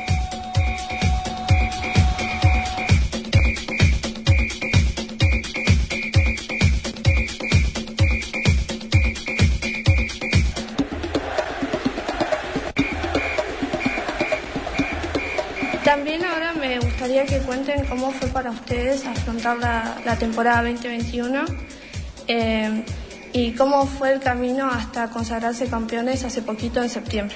También ahora me gustaría que cuenten cómo fue para ustedes afrontar la, la temporada veinte veintiuno eh, y cómo fue el camino hasta consagrarse campeones hace poquito en septiembre.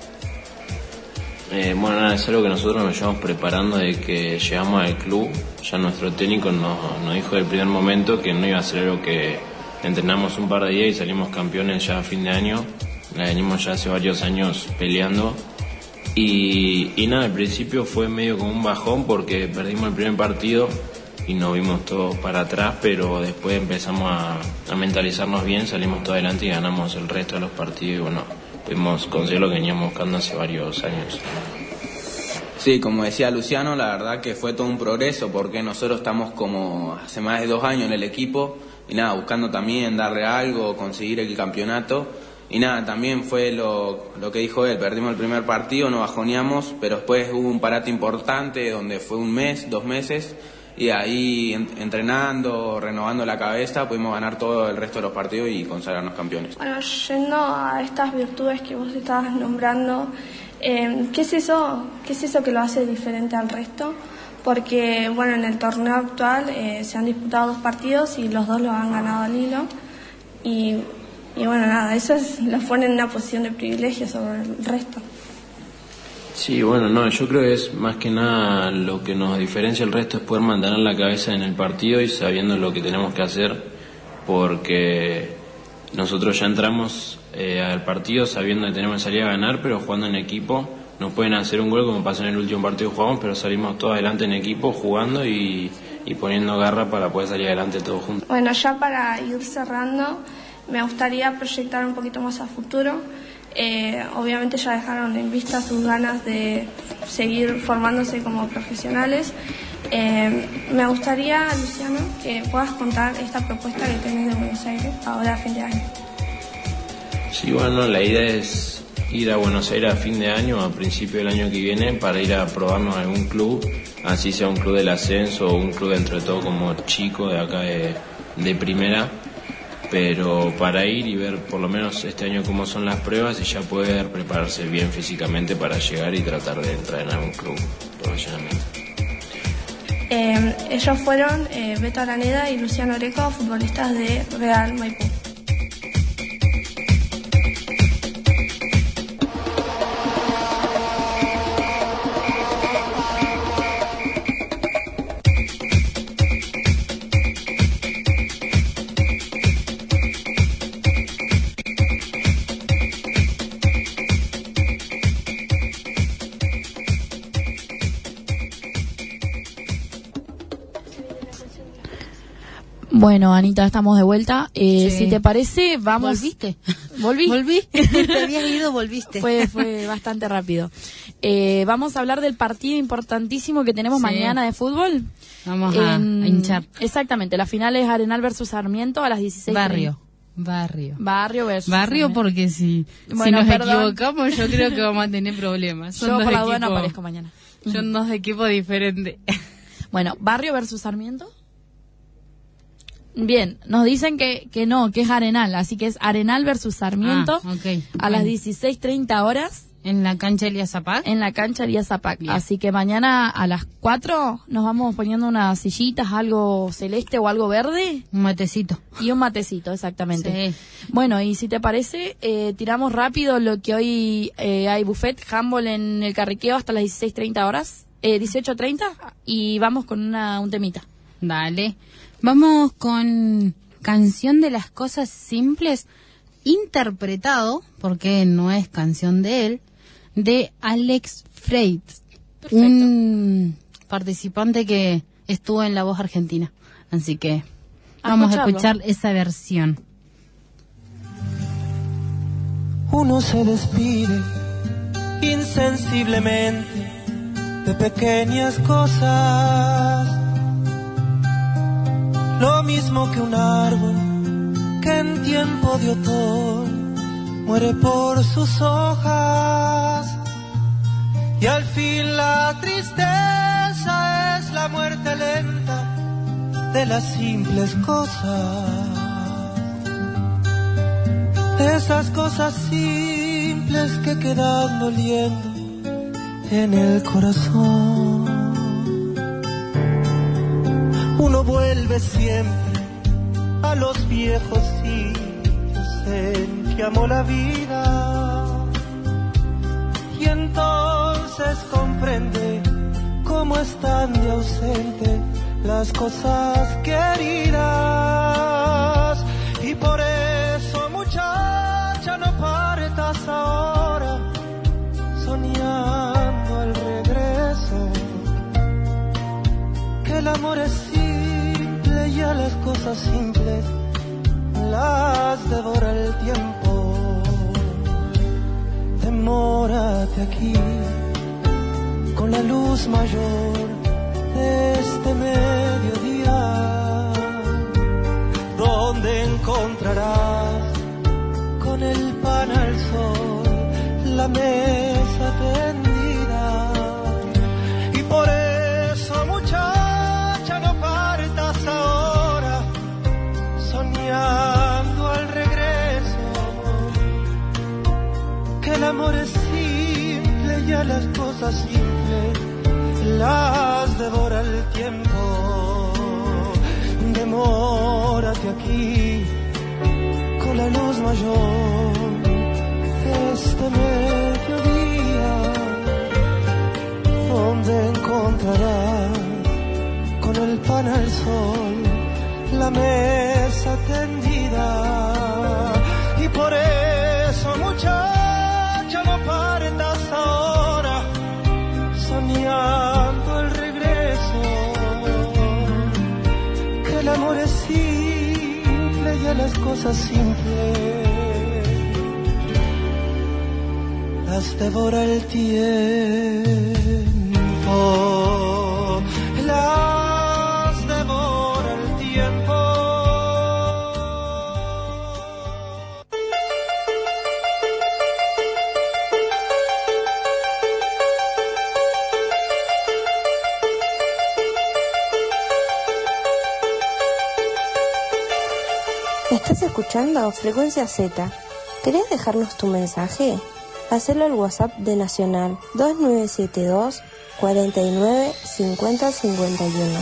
Eh, bueno, nada, es algo que nosotros nos llevamos preparando desde que llegamos al club. Ya nuestro técnico nos, nos dijo desde el primer momento que no iba a ser algo que entrenamos un par de días y salimos campeones ya a fin de año. La venimos ya hace varios años peleando. Y, y nada, al principio fue medio como un bajón porque perdimos el primer partido y nos vimos todos para atrás, pero después empezamos a, a mentalizarnos bien, salimos todos adelante y ganamos el resto de los partidos y bueno, pudimos conseguir lo que veníamos buscando hace varios años. Sí, como decía Luciano, la verdad que fue todo un progreso porque nosotros estamos como hace más de dos años en el equipo y nada, buscando también darle algo, conseguir el campeonato y nada, también fue lo, lo que dijo él, perdimos el primer partido, nos bajoneamos, pero después hubo un parate importante donde fue un mes, dos meses y ahí en, entrenando, renovando la cabeza, pudimos ganar todo el resto de los partidos y consagrarnos campeones. Bueno, yendo a estas virtudes que vos estabas nombrando, eh, ¿qué es eso, qué es eso que lo hace diferente al resto? Porque, bueno, en el torneo actual eh, se han disputado dos partidos y los dos los han ganado al hilo y, y bueno, nada, eso es, los pone en una posición de privilegio sobre el resto. Sí, bueno, no, yo creo que es más que nada lo que nos diferencia el resto es poder mantener la cabeza en el partido y sabiendo lo que tenemos que hacer, porque nosotros ya entramos eh, al partido sabiendo que tenemos que salir a ganar, pero jugando en equipo. Nos pueden hacer un gol como pasó en el último partido que jugamos, pero salimos todos adelante en equipo jugando y, y poniendo garra para poder salir adelante todos juntos. Bueno, ya para ir cerrando, me gustaría proyectar un poquito más a futuro. Eh, obviamente ya dejaron en vista sus ganas de seguir formándose como profesionales. Eh, me gustaría, Luciano, que puedas contar esta propuesta que tenés de Buenos Aires ahora a fin de año. Sí, bueno, la idea es ir a Buenos Aires a fin de año, a principio del año que viene, para ir a probarnos a algún club, así sea un club del ascenso o un club dentro de todo como chico de acá de, de primera. Pero para ir y ver por lo menos este año cómo son las pruebas y ya poder prepararse bien físicamente para llegar y tratar de entrar en algún club profesionalmente. Eh, ellos fueron eh, Beto Araneda y Luciano Greco, futbolistas de Real Maipú. Bueno, Anita, estamos de vuelta. Eh, Sí. Si te parece, vamos... ¿Volviste? Volví. Volví. Te habías ido, volviste. Fue, fue bastante rápido. Eh, vamos a hablar del partido importantísimo que tenemos Sí. mañana de fútbol. Vamos a, En- a hinchar. Exactamente, la final es Arenal versus Sarmiento a las dieciséis. Barrio. Barrio. Barrio versus Barrio Sarmiento. porque si, Bueno, si nos perdón. equivocamos yo creo que vamos a tener problemas. Son Yo dos por la duda no equipos- aparezco mañana. Son dos equipos diferentes. Bueno, Barrio versus Sarmiento. Bien, nos dicen que, que no, que es Arenal, así que es Arenal versus Sarmiento Ah, ok. a las Bien. dieciséis treinta horas. En la cancha Elías Zapac. En la cancha Elías Zapac. Bien. Así que mañana a las cuatro nos vamos poniendo unas sillitas, algo celeste o algo verde. Un matecito. Y un matecito, exactamente. Sí. Bueno, y si te parece, eh, tiramos rápido lo que hoy eh, hay buffet, handball en el Carriqueo hasta las dieciséis treinta horas, eh, dieciocho treinta, y vamos con una, un temita. Dale. Vamos con Canción de las Cosas Simples, interpretado, porque no es canción de él, de Alex Freitz, un participante que estuvo en La Voz Argentina. Así que A vamos a escucharlo. escuchar esa versión. Uno se despide insensiblemente de pequeñas cosas, lo mismo que un árbol que en tiempo de otoño muere por sus hojas, y al fin la tristeza es la muerte lenta de las simples cosas, de esas cosas simples que quedan doliendo en el corazón. Uno vuelve siempre a los viejos sitios en que amó la vida, y entonces comprende cómo están de ausente las cosas queridas. Y por eso, muchacha, no partas ahora soñando el regreso, que el amor es simple cosas simples las devora el tiempo. Demórate aquí con la luz mayor de este mediodía, donde encontrarás con el pan al sol la mesa tendida. Y por eso, muchacha, no partas ahora soñando al regreso, que el amor es simple y a las cosas simples las devora el tiempo. Demórate aquí con la luz mayor de este mediodía, donde encontrarás con el pan al sol la mesa tendida. Y por eso, muchacha, no partas ahora soñando el regreso, que el amor es simple y a las cosas simples las devora el tiempo, las devora el tiempo. ¿Estás escuchando Frecuencia Z? ¿Querés dejarnos tu mensaje? Hacelo al WhatsApp de Nacional dos nueve siete dos, cuatro nueve cinco cero cinco uno.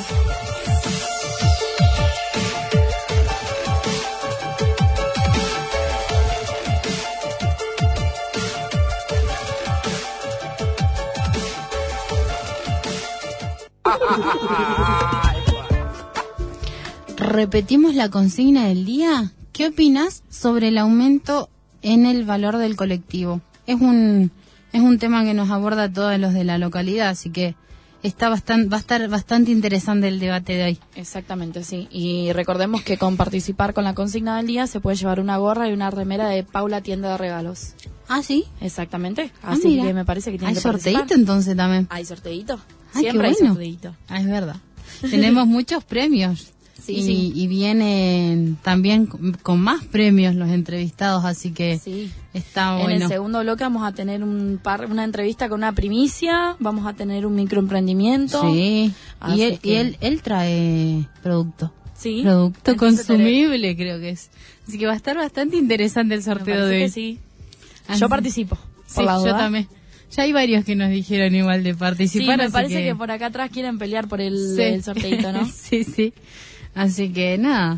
Repetimos la consigna del día. ¿Qué opinas sobre el aumento en el valor del colectivo? Es un es un tema que nos aborda a todos los de la localidad, así que está bastante va a estar bastante interesante el debate de hoy. Exactamente, sí. Y recordemos que con participar con la consigna del día se puede llevar una gorra y una remera de Paula Tienda de Regalos. ¿Ah, sí? Exactamente. Ah, Así mira. que me parece que tiene ¿Hay que sorteíto participar. entonces también? ¿Hay sorteíto? Ah, Siempre qué bueno. hay sorteíto. Ah, es verdad. Tenemos muchos premios. Sí, y, sí. y vienen también con, con más premios los entrevistados, así que Sí. está En bueno. el segundo bloque vamos a tener un par, una entrevista con una primicia, vamos a tener un microemprendimiento. Sí, Así y, él, que- y él, él trae producto. Sí. Producto Entonces consumible, creo que es. Así que va a estar bastante interesante el Me sorteo parece de hoy. que sí. Así- Yo participo. Sí, por la yo duda. también. Ya hay varios que nos dijeron igual de Sí, participar. me así parece que... que por acá atrás quieren pelear por el, Sí. el sorteito, ¿no? sí, sí. Así que nada.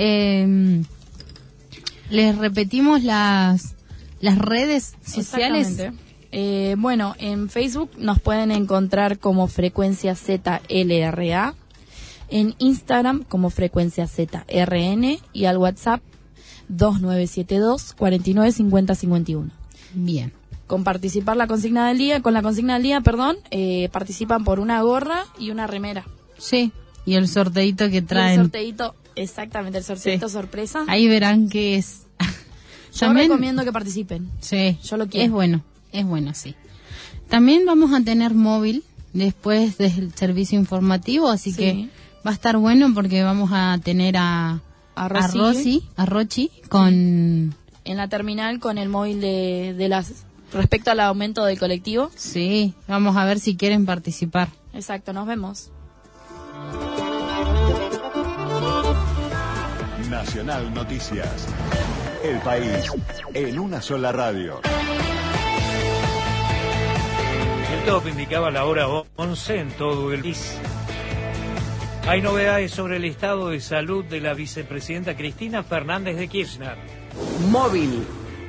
Eh, les repetimos las las redes sociales. Exactamente. Eh, bueno, en Facebook nos pueden encontrar como Frecuencia Z L R A, en Instagram como Frecuencia Z R N y al WhatsApp dos nueve siete dos, cuatro nueve cinco cero cinco uno. Bien. Con participar la consigna del día, con la consigna del día, perdón, eh, participan por una gorra y una remera. Sí. Y el sorteito que Y el traen. sorteito, exactamente, el sorteito Sí. sorpresa. Ahí verán que es. Yo También- recomiendo que participen. Sí, Yo lo quiero. es bueno, es bueno, sí. También vamos a tener móvil después del servicio informativo, así Sí. que va a estar bueno porque vamos a tener a, A Rosy. Rosy, a Rochi, con... En la terminal con el móvil de, de las respecto al aumento del colectivo. Sí, vamos a ver si quieren participar. Exacto, nos vemos. Nacional Noticias. El país en una sola radio. El top indicaba la hora once en todo el país. Hay novedades sobre el estado de salud de la vicepresidenta Cristina Fernández de Kirchner. Móvil.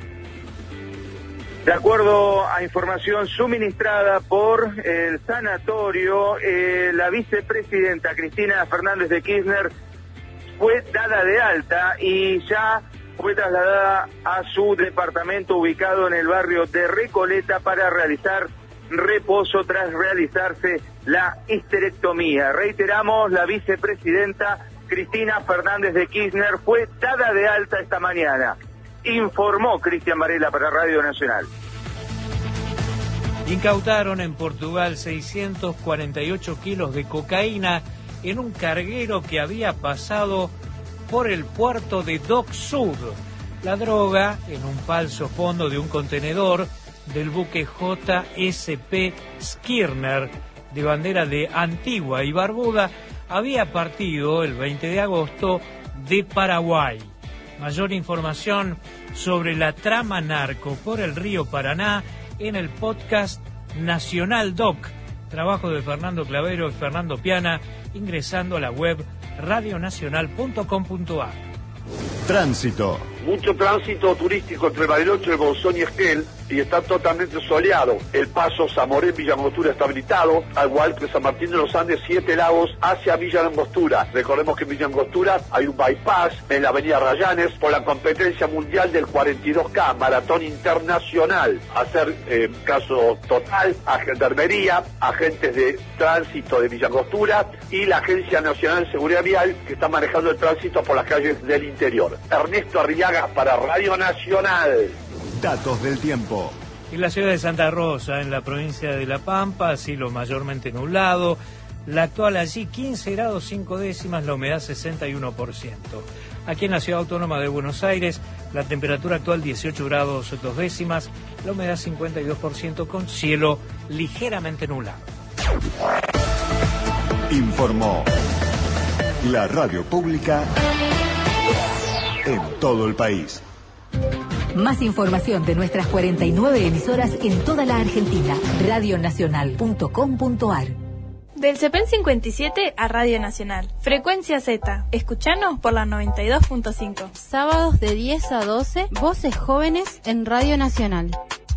De acuerdo a información suministrada por el sanatorio, eh, la vicepresidenta Cristina Fernández de Kirchner fue dada de alta y ya fue trasladada a su departamento ubicado en el barrio de Recoleta para realizar reposo tras realizarse la histerectomía. Reiteramos, la vicepresidenta Cristina Fernández de Kirchner fue dada de alta esta mañana. Informó Cristian Varela para Radio Nacional. Incautaron en Portugal seiscientos cuarenta y ocho kilos de cocaína en un carguero que había pasado por el puerto de Dock Sud. La droga en un falso fondo de un contenedor del buque J S P Skirner de bandera de Antigua y Barbuda había partido el veinte de agosto de Paraguay. Mayor información sobre la trama narco por el río Paraná en el podcast Nacional Doc, trabajo de Fernando Clavero y Fernando Piana, ingresando a la web radio nacional punto com punto a r. Tránsito. Mucho tránsito turístico entre Bariloche, el Bolsón y Esquel, y está totalmente soleado. El paso Zamoré, Villa Angostura está habilitado, al igual que San Martín de los Andes, Siete Lagos, hacia Villa Angostura. Recordemos que en Villa Angostura hay un bypass en la avenida Rayanes por la competencia mundial del cuarenta y dos K, maratón internacional. Hacer eh, caso total a Gendarmería, agentes de tránsito de Villa Angostura y la Agencia Nacional de Seguridad Vial, que está manejando el tránsito por las calles del interior. Ernesto Arriaga para Radio Nacional. Datos del tiempo. En la ciudad de Santa Rosa, en la provincia de La Pampa, cielo mayormente nublado. La actual allí quince grados cinco décimas, la humedad sesenta y uno por ciento. Aquí en la ciudad autónoma de Buenos Aires, la temperatura actual dieciocho grados dos décimas, la humedad cincuenta y dos por ciento con cielo ligeramente nublado. Informó la radio pública en todo el país. Más información de nuestras cuarenta y nueve emisoras en toda la Argentina. radio nacional punto com punto a r. Del CEPEN cincuenta y siete a Radio Nacional. Frecuencia Z. Escuchanos por la noventa y dos punto cinco. Sábados de diez a doce, Voces Jóvenes en Radio Nacional.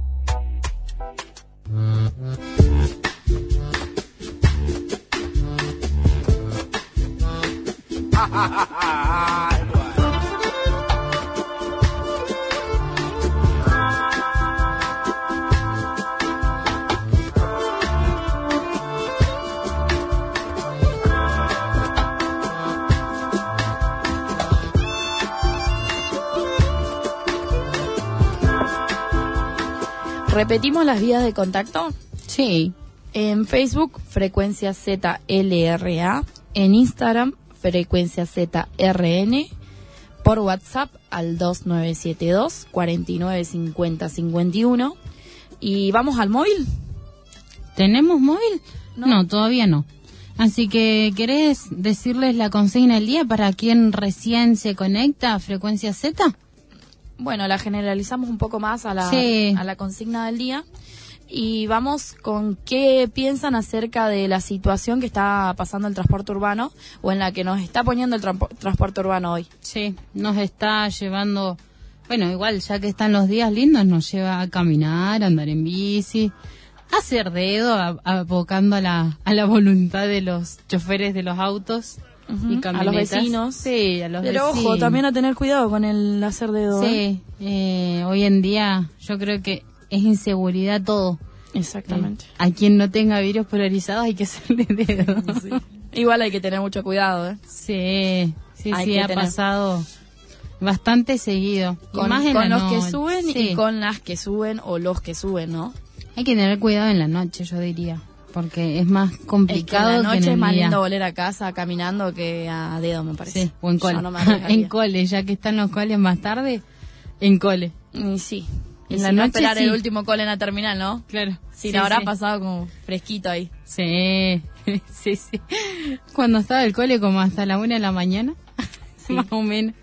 ¿Repetimos las vías de contacto? Sí. En Facebook, Frecuencia Z L R A. En Instagram, Frecuencia Z R N. Por WhatsApp al dos nueve siete dos, cuatro nueve cinco cero cinco uno. ¿Y vamos al móvil? ¿Tenemos móvil? No, no todavía no. Así que, ¿querés decirles la consigna del día para quien recién se conecta a Frecuencia Z? Bueno, la generalizamos un poco más a la, sí. a la consigna del día y vamos con qué piensan acerca de la situación que está pasando el transporte urbano o en la que nos está poniendo el tra- transporte urbano hoy. Sí, nos está llevando, bueno, igual ya que están los días lindos, nos lleva a caminar, a andar en bici, a hacer dedo, a- abocando a la, a la voluntad de los choferes de los autos. Uh-huh. Y a los vecinos. Sí, a los Pero vecinos. ojo, también a tener cuidado con el hacer dedo. Sí, ¿eh? eh, hoy en día yo creo que es inseguridad todo. Exactamente. Eh, a quien no tenga vidrios polarizados hay que hacerle dedo. Sí. Igual hay que tener mucho cuidado, ¿eh? Sí, sí, Hay sí, que ha tener- pasado bastante seguido. Y Con, más en con la los que noche. suben Sí. y con las que suben o los que suben, ¿no? Hay que tener cuidado en la noche, yo diría, porque es más Es que complicado en la que noche en es más el día. lindo volver a casa caminando que a dedo, me parece. Sí, o en cole. Yo no me arriesgaría. En cole, ya que están los coles más tarde, en cole. Y sí. Y En si la no noche esperar sí. el último cole en la terminal, ¿no? Claro. Si Sí, no habrá sí. pasado como fresquito ahí. Sí, sí, sí. Cuando estaba el cole como hasta la una de la mañana, más o menos.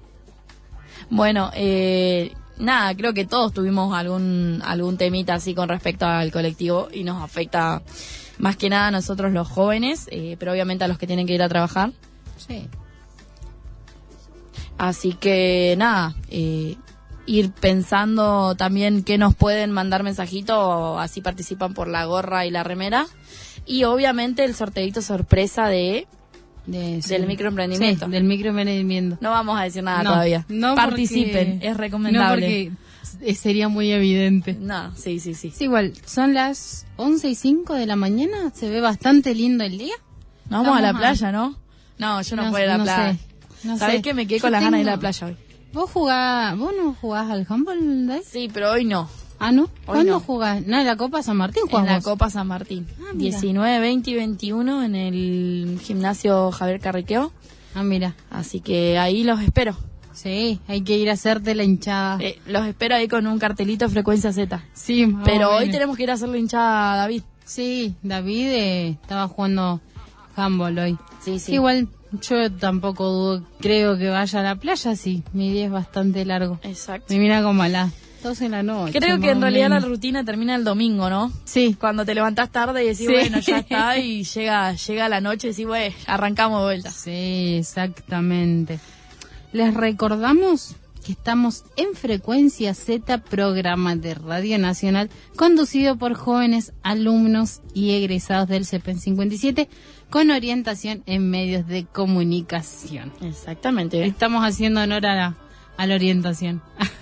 Bueno, eh, nada, creo que todos tuvimos algún algún temita así con respecto al colectivo y nos afecta más que nada a nosotros los jóvenes, eh, pero obviamente a los que tienen que ir a trabajar. Sí. Así que nada, eh, ir pensando también que nos pueden mandar mensajito, así participan por la gorra y la remera. Y obviamente el sorteito sorpresa de, de sí. del microemprendimiento. Sí, del microemprendimiento. No vamos a decir nada No, todavía. no Participen, porque- es recomendable. No, porque sería muy evidente. No, sí, sí, sí. Es igual, son las once y cinco de la mañana, se ve bastante lindo el día. Nos vamos a la playa, ¿no? No, yo no, No- puedo ir a la no playa. sé, no ¿Sabés sé. qué? Me quedé Yo con las ganas de ir a tengo- la playa hoy. ¿Vos jugás, vos no jugás al handball, Dai? Sí, pero hoy no. Ah, ¿no? Hoy ¿Cuándo no. jugás? No, en la Copa San Martín jugás En la vos. Copa San Martín. Ah, mira. diecinueve, veinte y veintiuno en el gimnasio Javier Carriqueo. Ah, mira. Así que ahí los espero. Sí, hay que ir a hacerte la hinchada. Eh, los espero ahí con un cartelito de frecuencia Z. Sí, más Pero o hoy menos. tenemos que ir a hacer la hinchada a David. Sí, David eh, estaba jugando handball hoy. Sí, sí. Igual yo tampoco dudo, creo que vaya a la playa, sí. Mi día es bastante largo. Exacto. Me mira como a las doce de la noche. Creo que más en o realidad la menos. rutina termina el domingo, ¿no? Sí. Cuando te levantás tarde y decís, Sí. bueno, ya está, y llega llega la noche y decís, bueno, arrancamos de vuelta. Sí, exactamente. Les recordamos que estamos en Frecuencia Z, programa de Radio Nacional, conducido por jóvenes alumnos y egresados del C E P E N cincuenta y siete, con orientación en medios de comunicación. Exactamente. Estamos haciendo honor a la, a la orientación.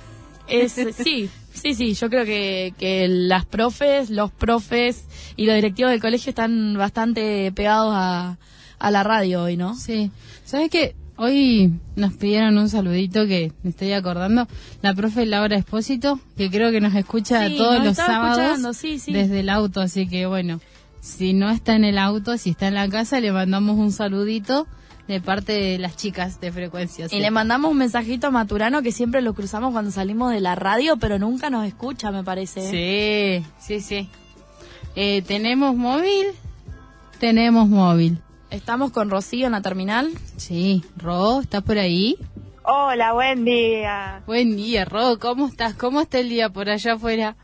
Es, sí, sí, sí, yo creo que, que las profes, los profes y los directivos del colegio están bastante pegados a, a la radio hoy, ¿no? Sí. ¿Sabes qué? Hoy nos pidieron un saludito que me estoy acordando. La profe Laura Espósito, que creo que nos escucha Sí, todos nos los estaba sábados escuchando, sí, sí. desde el auto. Así que bueno, si no está en el auto, si está en la casa, le mandamos un saludito de parte de las chicas de Frecuencia. Y le mandamos un mensajito a Maturano que siempre lo cruzamos cuando salimos de la radio, pero nunca nos escucha, me parece. Sí, sí, sí. Eh, ¿Tenemos móvil? Tenemos móvil. Estamos con Rocío en la terminal. Sí, Ro, ¿estás por ahí? Hola, buen día. Buen día, Ro, ¿cómo estás? ¿Cómo está el día por allá afuera?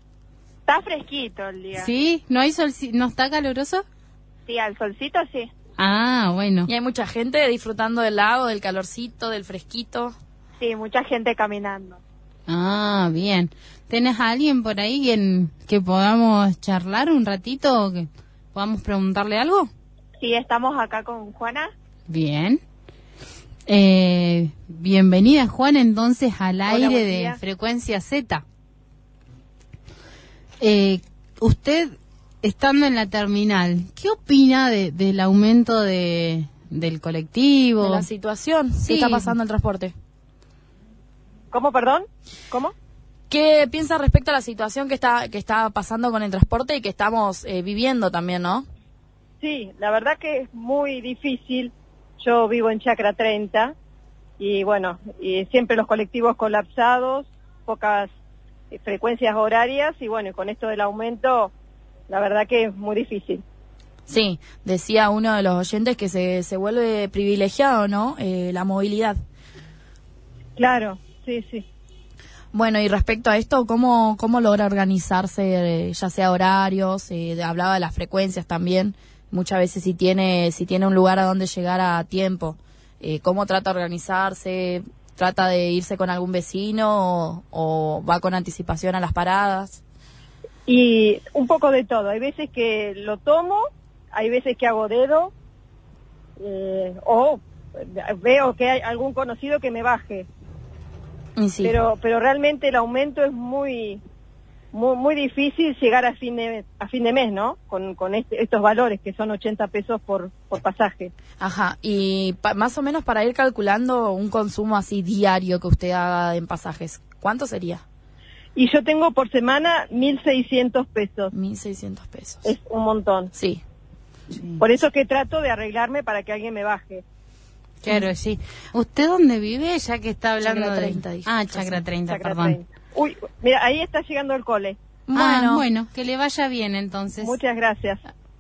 Está fresquito el día. ¿Sí? ¿No hay sol? ¿No está caluroso? Sí, al solcito sí. Ah, bueno. Y hay mucha gente disfrutando del lago, del calorcito, del fresquito. Sí, mucha gente caminando. Ah, bien. ¿Tenés a alguien por ahí que, que podamos charlar un ratito o que podamos preguntarle algo? Sí, estamos acá con Juana. Bien. Eh, bienvenida, Juan, entonces al Hola, aire buen de día. Frecuencia Z. Eh, usted, estando en la terminal, ¿qué opina de, del aumento de, del colectivo? De la situación Sí. que está pasando en el transporte. ¿Cómo, perdón? ¿Cómo? ¿Qué piensa respecto a la situación que está que está pasando con el transporte y que estamos eh, viviendo también, no? Sí, la verdad que es muy difícil. Yo vivo en Chacra treinta y bueno, y siempre los colectivos colapsados, pocas eh, frecuencias horarias y bueno, y con esto del aumento, la verdad que es muy difícil. Sí, decía uno de los oyentes que se, se vuelve privilegiado, ¿no? Eh, la movilidad. Claro, sí, sí. Bueno, y respecto a esto, ¿cómo, cómo logra organizarse, eh, ya sea horarios? Eh, de- hablaba de las frecuencias también. Muchas veces si tiene si tiene un lugar a donde llegar a tiempo. Eh, ¿Cómo trata de organizarse? ¿Trata de irse con algún vecino o, o va con anticipación a las paradas? Y un poco de todo. Hay veces que lo tomo, hay veces que hago dedo, eh, o veo que hay algún conocido que me baje. Y sí. Pero pero realmente el aumento es muy muy, muy difícil llegar a fin de a fin de mes, ¿no? Con, con este- estos valores que son ochenta pesos por, por pasaje. Ajá, y pa- más o menos para ir calculando un consumo así diario que usted haga en pasajes, ¿cuánto sería? Y yo tengo por semana mil seiscientos pesos. mil seiscientos pesos. Es un montón. Sí. Por eso que trato de arreglarme para que alguien me baje. Claro, sí. ¿Usted dónde vive? Ya que está hablando Chacra de... treinta, dije. Ah, Chacra treinta, Chacra perdón. treinta. Uy, mira, ahí está llegando el cole. Ah, bueno, que le vaya bien entonces. Muchas gracias.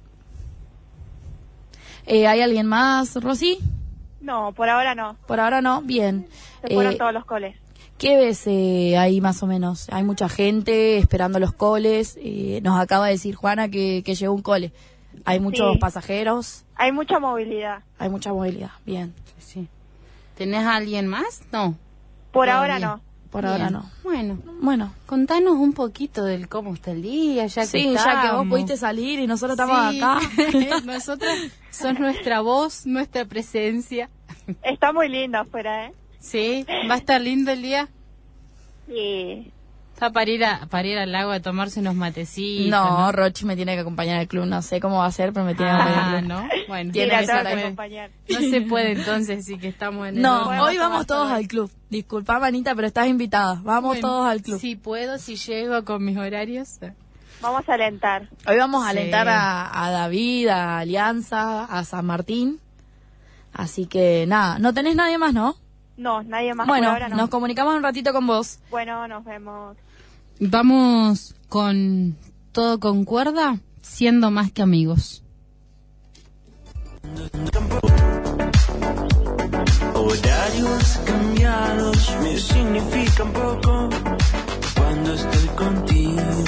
Eh, ¿Hay alguien más, Rosy? No, por ahora no. Por ahora no, bien. Se fueron Eh, todos los coles. ¿Qué ves eh, ahí más o menos? Hay mucha gente esperando los coles. Eh, nos acaba de decir Juana que, que llegó un cole. Hay muchos Sí. pasajeros, Hay mucha movilidad. hay mucha movilidad. Bien. Sí. ¿Tenés a alguien más? No. Por Todo ahora bien. no. Por Bien. ahora no. Bueno, Bueno. contanos un poquito del cómo está el día, ya que Sí, ya que vos estamos. pudiste salir y nosotros estamos Sí. acá. Nosotros sos nuestra voz, nuestra presencia. Está muy lindo afuera, ¿eh? Sí, va a estar lindo el día. Sí. Está para ir, a, para ir al lago a tomarse unos matecitos. No, ¿no? Rochi me tiene que acompañar al club. No sé cómo va a ser, pero me tiene que Ah, acompañar al club. ¿no? Bueno, Tiene Mira, que ser no ahí. se puede. No se puede entonces, sí que estamos en el... No, Bueno, hoy vamos todos al club. Disculpa, Manita, pero estás invitada. Vamos Bueno, todos al club. Si puedo, si llego con mis horarios. Vamos a alentar. Hoy vamos a Sí. alentar a, a David, a Alianza, a San Martín. Así que nada, no tenés nadie más, ¿no? No, nadie más Bueno, por ahora no. nos comunicamos un ratito con vos. Bueno, nos vemos. Vamos con Todo Concuerda, Siendo Más que Amigos. Horarios cambiados me significan poco cuando estoy contigo.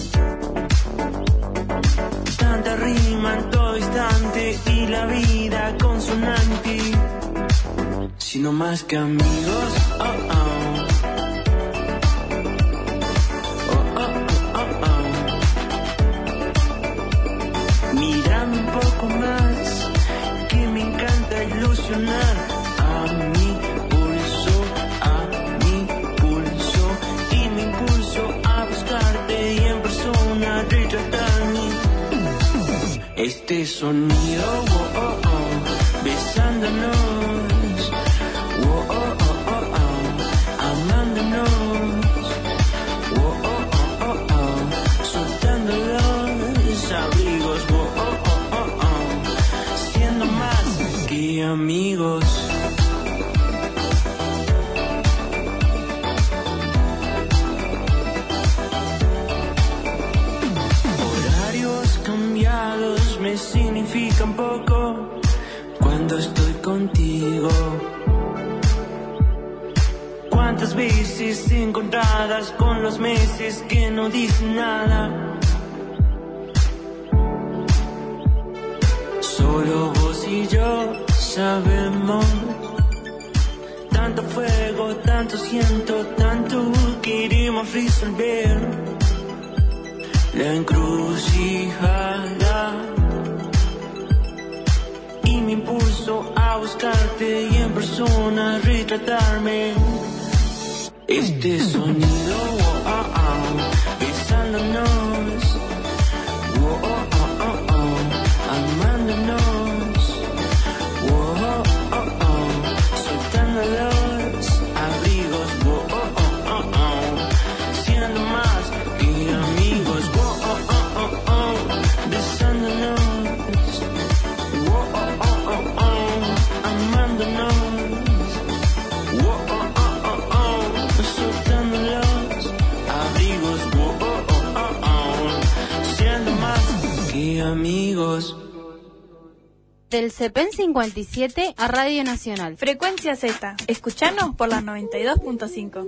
Tanta rima en todo instante y la vida consonante. Sino más que amigos, oh oh. Oh oh oh oh. Mírame un poco más, que me encanta ilusionar. A mi pulso, a mi pulso, y me impulso a buscarte y en persona retratarme. Este sonido, oh, oh, oh, besándonos, oh, oh, oh, oh, oh, amándonos, oh, oh, oh, oh, oh, soltando los abrigos, oh, oh, oh, oh, oh, siendo más que amigos. Cambiados me significan poco cuando estoy contigo. Cuántas veces encontradas con los meses que no dicen nada. Solo vos y yo sabemos. Tanto fuego, tanto siento, tanto queremos resolver. La encrucijada y me impulso a buscarte y en persona retratarme. Este sonido, oh, oh, oh, besándonos, oh, oh, oh, oh, oh, amándonos, oh, oh, oh, oh, soltando los abrigos, oh, oh, oh, oh, oh, siendo más que amigos. Amigos. Del CEPEN cincuenta y siete a Radio Nacional. Frecuencia Z. Escuchanos por la noventa y dos punto cinco.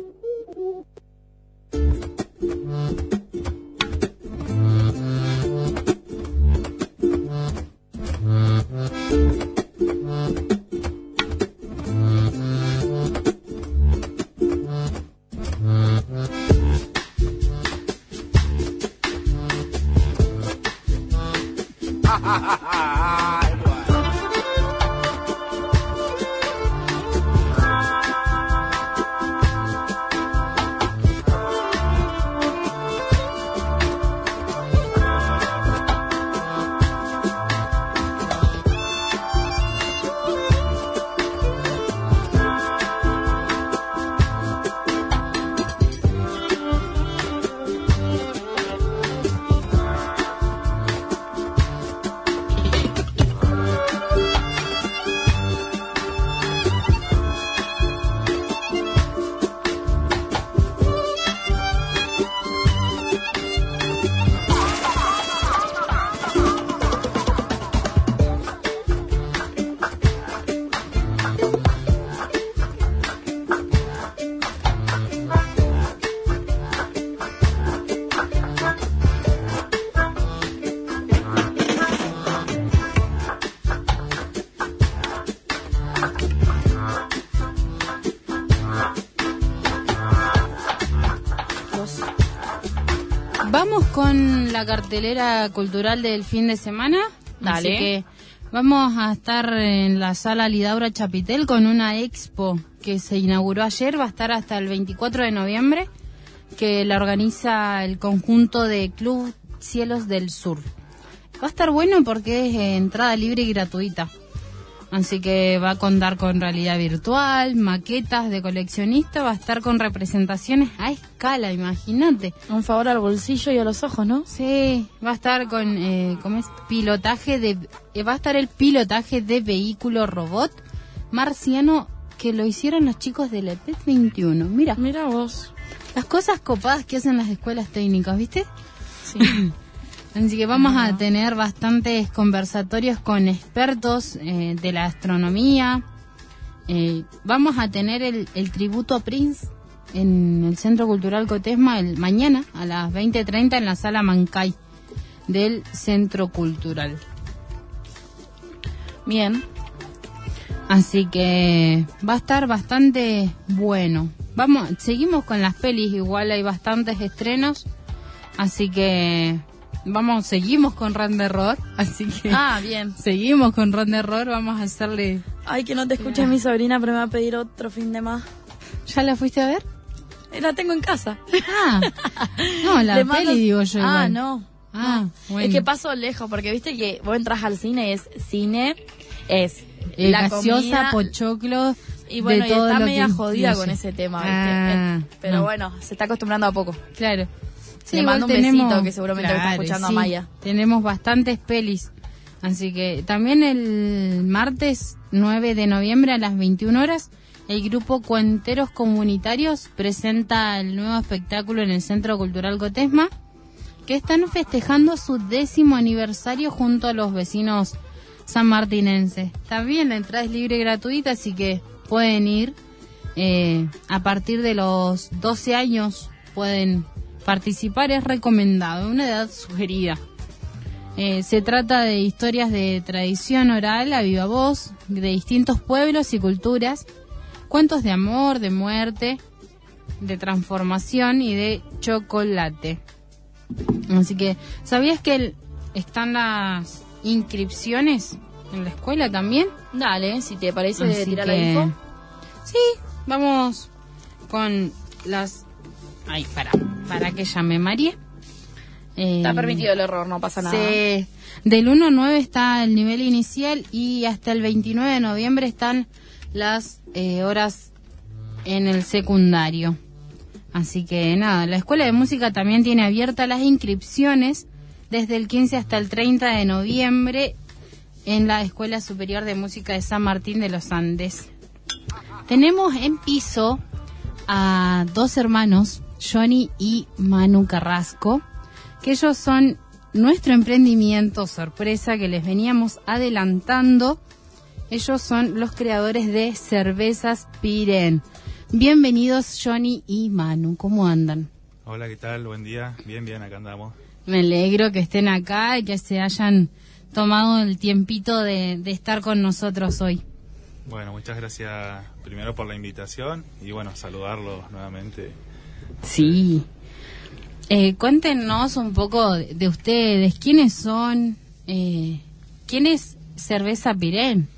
Vamos con la cartelera cultural del fin de semana. Dale. Así que vamos a estar en la sala Lidaura Chapitel con una expo que se inauguró ayer. Va a estar hasta el veinticuatro de noviembre. que la organiza el conjunto de Club Cielos del Sur. Va a estar bueno porque es eh, entrada libre y gratuita. Así que va a contar con realidad virtual, maquetas de coleccionista, va a estar con representaciones a escala, imagínate. Un favor al bolsillo y a los ojos, ¿no? Sí, va a estar con, eh, ¿cómo es? Pilotaje de, eh, va a estar el pilotaje de vehículo robot marciano que lo hicieron los chicos de la E P E T veintiuno. Mira. Mira vos. Las cosas copadas que hacen las escuelas técnicas, ¿viste? Sí. Así que vamos Ajá. a tener bastantes conversatorios con expertos eh, de la astronomía. Eh, vamos a tener el, el tributo a Prince en el Centro Cultural Cotesma el mañana a las veinte treinta en la Sala Mancay del Centro Cultural. Bien. Así que va a estar bastante bueno. Vamos, seguimos con las pelis, igual hay bastantes estrenos. Así que... Vamos, seguimos con Ron de Error, así que... Ah, bien. Seguimos con Ron de Error, vamos a hacerle... Ay, que no te escuche mi sobrina, pero me va a pedir otro fin de más. ¿Ya la fuiste a ver? Eh, La tengo en casa. Ah, no, la Le peli mando- digo yo Ah, igual. no. Ah, no. bueno. Es que paso lejos, porque viste que vos entras al cine, es cine, es Eh, la gaseosa, comida, pochoclo, y bueno, de y todo está lo media que jodida incluye. con ese tema, ¿viste? Ah, Eh, Pero no. bueno, se está acostumbrando a poco. Claro. Le igual mando un besito, que seguramente lo está escuchando a Maya. Tenemos bastantes pelis. Así que también el martes nueve de noviembre a las veintiuna horas, el grupo Cuenteros Comunitarios presenta el nuevo espectáculo en el Centro Cultural Cotesma, que están festejando su décimo aniversario junto a los vecinos sanmartinenses. También la entrada es libre y gratuita, así que pueden ir. Eh, a partir de los doce años pueden participar, es recomendado, una edad sugerida. Eh, se trata de historias de tradición oral a viva voz, de distintos pueblos y culturas, cuentos de amor, de muerte, de transformación y de chocolate. Así que, ¿sabías que el- están las inscripciones en la escuela también? Dale, si te parece, Así tirar que- la info. Sí, vamos con las... Ay, para, para que llame María. Eh, Está permitido el error, no pasa nada. Sí, del uno al nueve está el nivel inicial y hasta el veintinueve de noviembre están las eh, horas en el secundario. Así que nada, la Escuela de Música también tiene abiertas las inscripciones desde el quince hasta el treinta de noviembre en la Escuela Superior de Música de San Martín de los Andes. Tenemos en piso a dos hermanos, Johnny y Manu Carrasco, que ellos son nuestro emprendimiento sorpresa que les veníamos adelantando. Ellos son los creadores de Cervezas Pirén. Bienvenidos Johnny y Manu, ¿cómo andan? Hola, ¿qué tal? Buen día. Bien, bien, acá andamos. Me alegro que estén acá y que se hayan tomado el tiempito de, de estar con nosotros hoy. Bueno, muchas gracias primero por la invitación y bueno, saludarlos nuevamente. Sí. Eh, cuéntenos un poco de, de ustedes, quiénes son, eh, quién es Cerveza Pirén.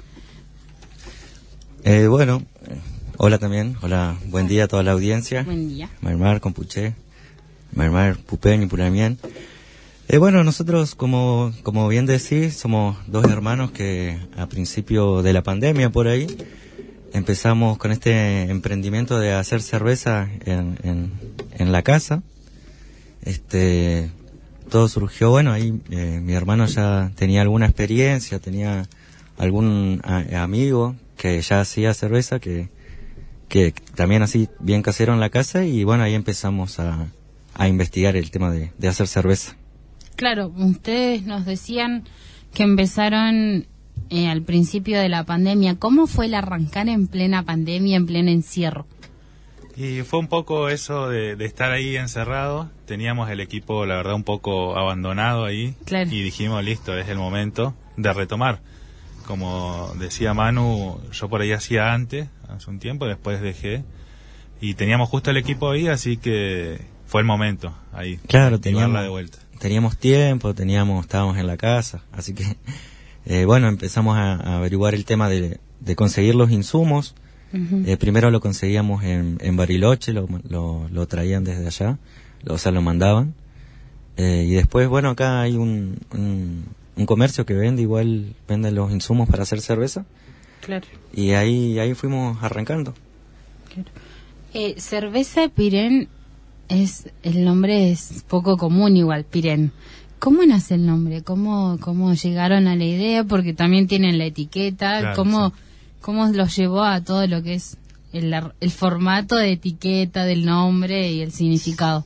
Eh, bueno, eh, hola también, hola, buen día a toda la audiencia. Buen día. Marmar, Compuché, Marmar, Pupeñ y Pulamien. Eh, bueno, nosotros, como, como bien decís, somos dos hermanos que a principio de la pandemia por ahí empezamos con este emprendimiento de hacer cerveza en, en, en la casa. Este, todo surgió, bueno, ahí eh, mi hermano ya tenía alguna experiencia, tenía algún a, amigo que ya hacía cerveza, que, que también así bien casero en la casa, y bueno, ahí empezamos a, a investigar el tema de, de hacer cerveza. Claro, ustedes nos decían que empezaron eh, al principio de la pandemia. ¿Cómo fue el arrancar en plena pandemia, en pleno encierro? Y fue un poco eso de, de estar ahí encerrado. Teníamos el equipo, la verdad, un poco abandonado ahí. Claro. Y dijimos, listo, es el momento de retomar. Como decía Manu, yo por ahí hacía antes, hace un tiempo, después dejé. Y teníamos justo el equipo ahí, así que fue el momento ahí. Claro, de teníamos, llevarla de vuelta. teníamos tiempo, teníamos, estábamos en la casa, así que, eh, bueno, empezamos a, a averiguar el tema de, de conseguir los insumos. Uh-huh. Eh, primero lo conseguíamos en, en Bariloche, lo, lo, lo traían desde allá, lo, o sea, lo mandaban. Eh, y después, bueno, acá hay un, un, un comercio que vende, igual vende los insumos para hacer cerveza. Claro. Y ahí, ahí fuimos arrancando. Claro. Eh, cerveza Pirén, es el nombre es poco común igual, Pirén. ¿Cómo nace el nombre? ¿Cómo, cómo llegaron a la idea? Porque también tienen la etiqueta. Claro, ¿Cómo, sí. ¿Cómo los llevó a todo lo que es el, el formato de etiqueta del nombre y el significado?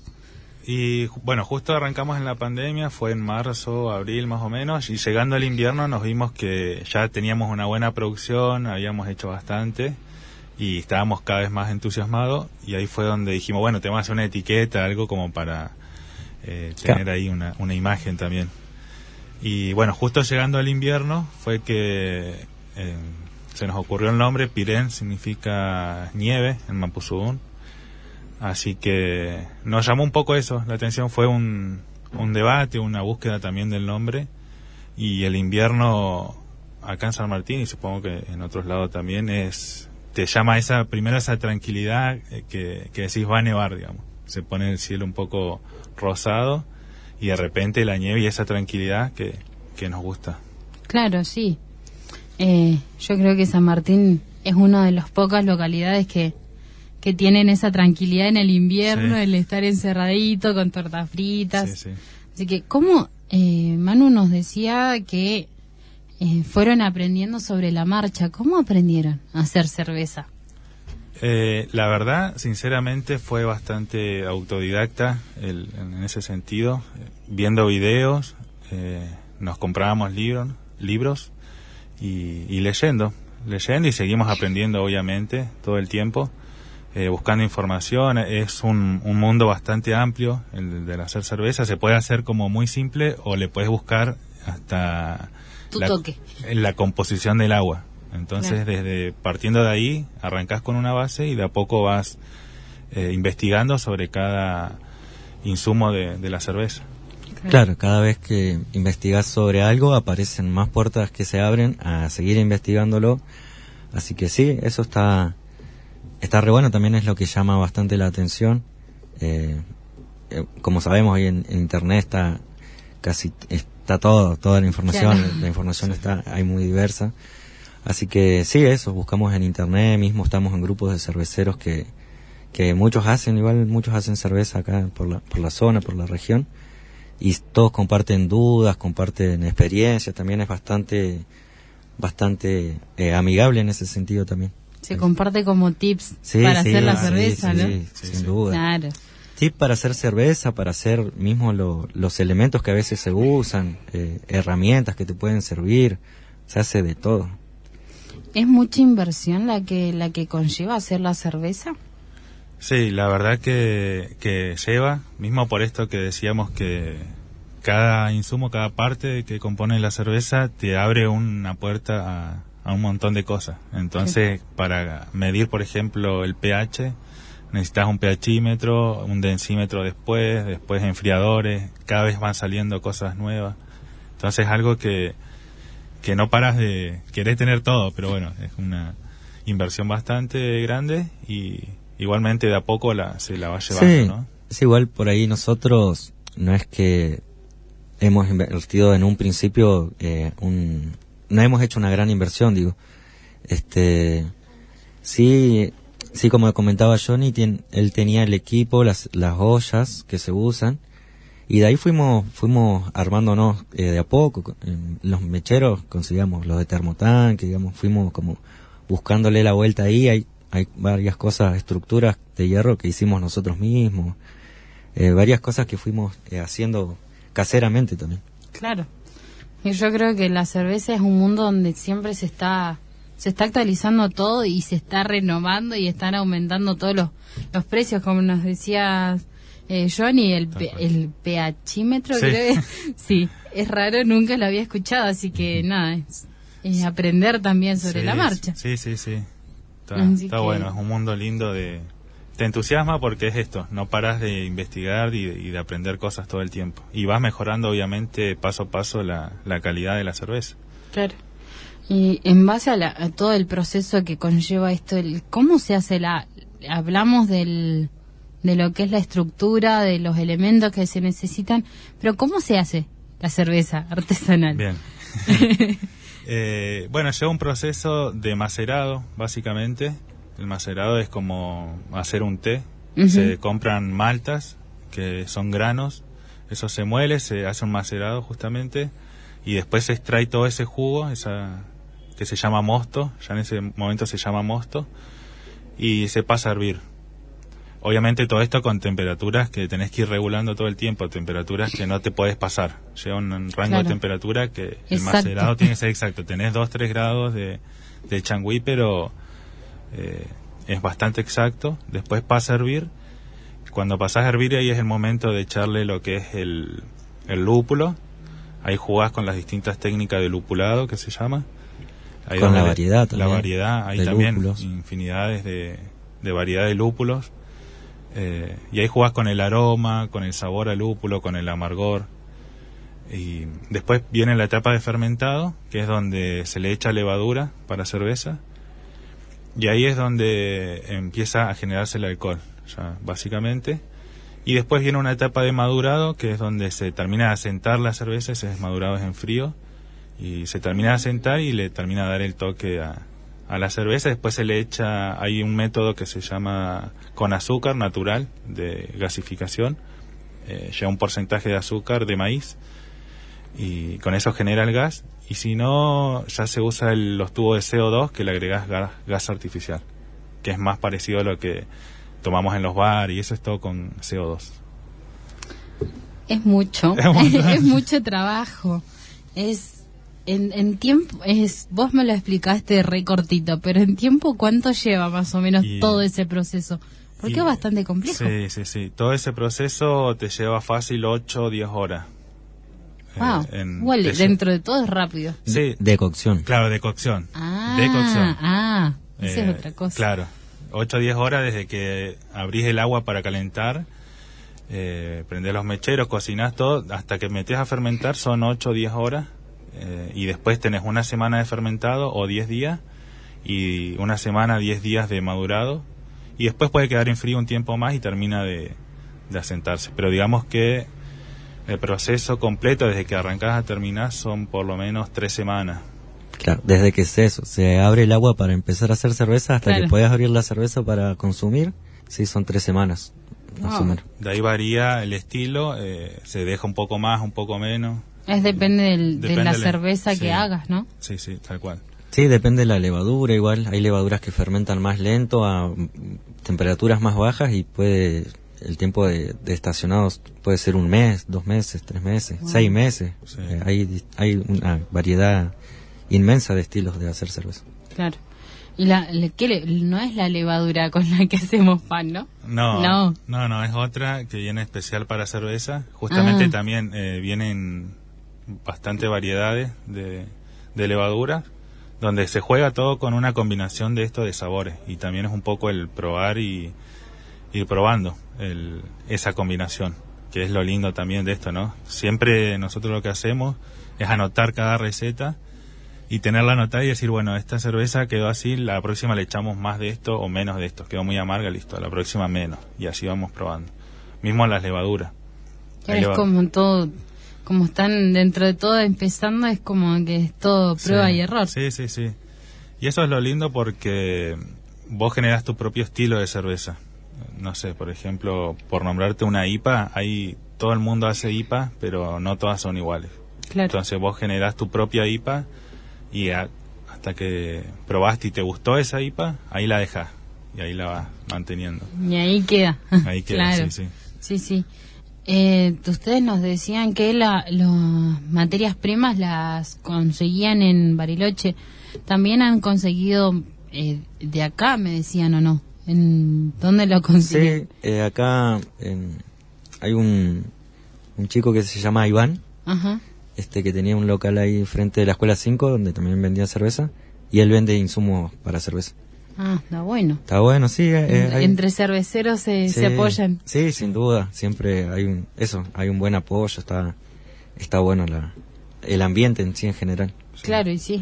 Y bueno, justo arrancamos en la pandemia, fue en marzo, abril más o menos, y llegando al invierno nos vimos que ya teníamos una buena producción, habíamos hecho bastante y estábamos cada vez más entusiasmados, y ahí fue donde dijimos, bueno, tenemos que hacer una etiqueta, algo como para eh, tener ahí una, una imagen también. Y bueno, justo llegando al invierno fue que eh, se nos ocurrió el nombre. Pirén significa nieve en mapuzungún. Así que nos llamó un poco eso, la atención, fue un, un debate, una búsqueda también del nombre, y el invierno acá en San Martín y supongo que en otros lados también es, te llama esa, primero esa tranquilidad que, que decís va a nevar, digamos, se pone el cielo un poco rosado y de repente la nieve y esa tranquilidad que, que nos gusta. Claro, sí. Eh, yo creo que San Martín es una de las pocas localidades que que tienen esa tranquilidad en el invierno, Sí. el estar encerradito con tortas fritas. Sí, sí. Así que, ¿cómo eh, Manu nos decía que eh, fueron aprendiendo sobre la marcha? ¿Cómo aprendieron a hacer cerveza? Eh, la verdad, sinceramente, fue bastante autodidacta el, en ese sentido, eh, viendo videos, eh, nos comprábamos libros, libros y, y leyendo, leyendo y seguimos aprendiendo, obviamente, todo el tiempo. Eh, buscando información. Es un, un mundo bastante amplio el del hacer cerveza, se puede hacer como muy simple o le puedes buscar hasta Tu la, toque. la composición del agua. Entonces, Claro. desde partiendo de ahí, arrancás con una base y de a poco vas eh, investigando sobre cada insumo de, de la cerveza. Claro, cada vez que investigas sobre algo aparecen más puertas que se abren a seguir investigándolo. Así que sí, eso está está re bueno, también es lo que llama bastante la atención. Eh, eh, como sabemos, hoy en, en internet está casi está todo, toda la información, Claro. la información está hay muy diversa. Así que sí, eso, buscamos en internet, mismo estamos en grupos de cerveceros que que muchos hacen, igual muchos hacen cerveza acá por la por la zona, por la región. Y todos comparten dudas, comparten experiencias, también es bastante bastante eh, amigable en ese sentido también. Se comparte como tips Sí, para sí, hacer la sí, cerveza, sí, ¿no? sí, sin duda. Claro. Tips para hacer cerveza, para hacer mismo lo, los elementos que a veces se usan, eh, herramientas que te pueden servir, se hace de todo. ¿Es mucha inversión la que la que conlleva hacer la cerveza? Sí, la verdad que, que lleva, mismo por esto que decíamos que cada insumo, cada parte que compone la cerveza te abre una puerta a, a un montón de cosas. Entonces, sí. Para medir, por ejemplo, el pH, necesitas un pHímetro, un densímetro después, después enfriadores, cada vez van saliendo cosas nuevas. Entonces, algo que, que no paras de querer tener todo, pero bueno, es una inversión bastante grande y igualmente de a poco la, se la va llevando, sí, ¿no? Es igual, por ahí nosotros no es que hemos invertido en un principio eh, un no hemos hecho una gran inversión, digo. Este sí, sí, como comentaba Johnny, tien, él tenía el equipo, las las ollas que se usan, y de ahí fuimos fuimos armándonos eh, de a poco. En los mecheros conseguíamos los de termotanque, digamos, fuimos como buscándole la vuelta ahí. Hay hay varias cosas, estructuras de hierro que hicimos nosotros mismos, eh, varias cosas que fuimos eh, haciendo caseramente también. Claro. Y yo creo que la cerveza es un mundo donde siempre se está se está actualizando todo y se está renovando y están aumentando todos los, los precios, como nos decía eh, Johnny, el, P, el pHímetro, sí. creo que sí, es raro, nunca lo había escuchado, así que nada, es, es aprender también sobre sí, la marcha. Sí, sí, sí. Está, Así está que... bueno, es un mundo lindo de... Te entusiasma porque es esto, no paras de investigar y, y de aprender cosas todo el tiempo. Y vas mejorando, obviamente, paso a paso la, la calidad de la cerveza. Claro. Y en base a, la, a todo el proceso que conlleva esto, el, ¿cómo se hace la...? Hablamos del, de lo que es la estructura, de los elementos que se necesitan, pero ¿cómo se hace la cerveza artesanal? Bien. eh, bueno, lleva un proceso de macerado, básicamente. El macerado es como hacer un té. Uh-huh. Se compran maltas, que son granos. Eso se muele, se hace un macerado justamente. Y después se extrae todo ese jugo, esa que se llama mosto. Ya en ese momento se llama mosto. Y se pasa a hervir. Obviamente todo esto con temperaturas que tenés que ir regulando todo el tiempo, temperaturas que no te puedes pasar. Lleva un rango claro. de temperatura que el exacto. macerado tiene que ser exacto. Tenés dos, tres grados de, de changüí, pero eh, es bastante exacto. Después pasa a hervir. Cuando pasás a hervir, ahí es el momento de echarle lo que es el, el lúpulo. Ahí jugás con las distintas técnicas de lupulado, que se llama. Ahí con la variedad también. La variedad, hay también lúpulos. Infinidades de, de variedad de lúpulos. Eh, y ahí jugás con el aroma, con el sabor al lúpulo, con el amargor. Y después viene la etapa de fermentado, que es donde se le echa levadura para cerveza. Y ahí es donde empieza a generarse el alcohol, ya básicamente. Y después viene una etapa de madurado, que es donde se termina de asentar la cerveza, ese madurado es en frío. Y se termina de asentar y le termina de dar el toque a... a la cerveza. Después se le echa, hay un método que se llama con azúcar natural de gasificación, eh, lleva un porcentaje de azúcar de maíz y con eso genera el gas, y si no ya se usa el, los tubos de C O dos que le agregas gas, gas artificial, que es más parecido a lo que tomamos en los bares, y eso es todo con C O dos. Es mucho, es mucho trabajo, es En, en tiempo, es vos me lo explicaste re cortito, pero en tiempo, ¿cuánto lleva más o menos y, todo ese proceso? Porque y, es bastante complejo. Sí, sí, sí. Todo ese proceso te lleva fácil ocho o diez horas. Wow. Eh, en, Igual, dentro lle- de todo es rápido. Sí. De cocción. Claro, de cocción. Ah, de cocción. Ah, esa eh, es otra cosa. Claro. ocho o diez horas desde que abrís el agua para calentar, eh, prendés los mecheros, cocinás todo, hasta que metés a fermentar son ocho o diez horas. Eh, y después tenés una semana de fermentado o diez días y una semana, diez días de madurado, y después puede quedar en frío un tiempo más y termina de, de asentarse. Pero digamos que el proceso completo desde que arrancás a terminar son por lo menos tres semanas. Claro, desde que se, eso, se abre el agua para empezar a hacer cerveza hasta claro. que puedas abrir la cerveza para consumir, sí, son tres semanas. Más wow. o menos. De ahí varía el estilo, eh, se deja un poco más, un poco menos. Es depende, del, depende de la cerveza sí, que hagas, ¿no? Sí, sí, tal cual. Sí, depende de la levadura, igual. Hay levaduras que fermentan más lento a temperaturas más bajas y puede el tiempo de, de estacionados puede ser un mes, dos meses, tres meses, wow. seis meses. Sí. Eh, hay, hay una variedad inmensa de estilos de hacer cerveza. Claro. Y la, ¿qué le, no es la levadura con la que hacemos pan, ¿no? No, no, no, no es otra que viene especial para cerveza. Justamente ah. también eh, vienen bastante variedades de, de levadura, donde se juega todo con una combinación de esto de sabores, y también es un poco el probar y ir probando el, esa combinación, que es lo lindo también de esto, ¿no? Siempre nosotros lo que hacemos es anotar cada receta y tenerla anotada y decir, bueno, esta cerveza quedó así, la próxima le echamos más de esto o menos de esto, quedó muy amarga, listo, la próxima menos, y así vamos probando. Mismo las levaduras. Es leva- como todo, como están dentro de todo empezando, es como que es todo prueba sí, y error. Sí, sí, sí. Y eso es lo lindo porque vos generás tu propio estilo de cerveza. No sé, por ejemplo, por nombrarte una I P A, hay, todo el mundo hace I P A, pero no todas son iguales. Claro. Entonces vos generás tu propia I P A y a, hasta que probaste y te gustó esa I P A, ahí la dejás y ahí la vas manteniendo. Y ahí queda. Ahí queda, claro. sí, sí. Sí, sí. Eh, ustedes nos decían que las materias primas las conseguían en Bariloche. ¿También han conseguido eh, de acá, me decían, o no? ¿En dónde lo consiguen? Sí, eh, acá en, hay un, un chico que se llama Iván. Ajá. Este que tenía un local ahí frente de la escuela cinco donde también vendía cerveza, y él vende insumos para cerveza. Ah, está bueno. Está bueno, sí. Eh, entre, hay, entre cerveceros se, sí, se apoyan. Sí, sin duda. Siempre hay un eso, hay un buen apoyo. Está está bueno la el ambiente en sí en general. Claro, y sí.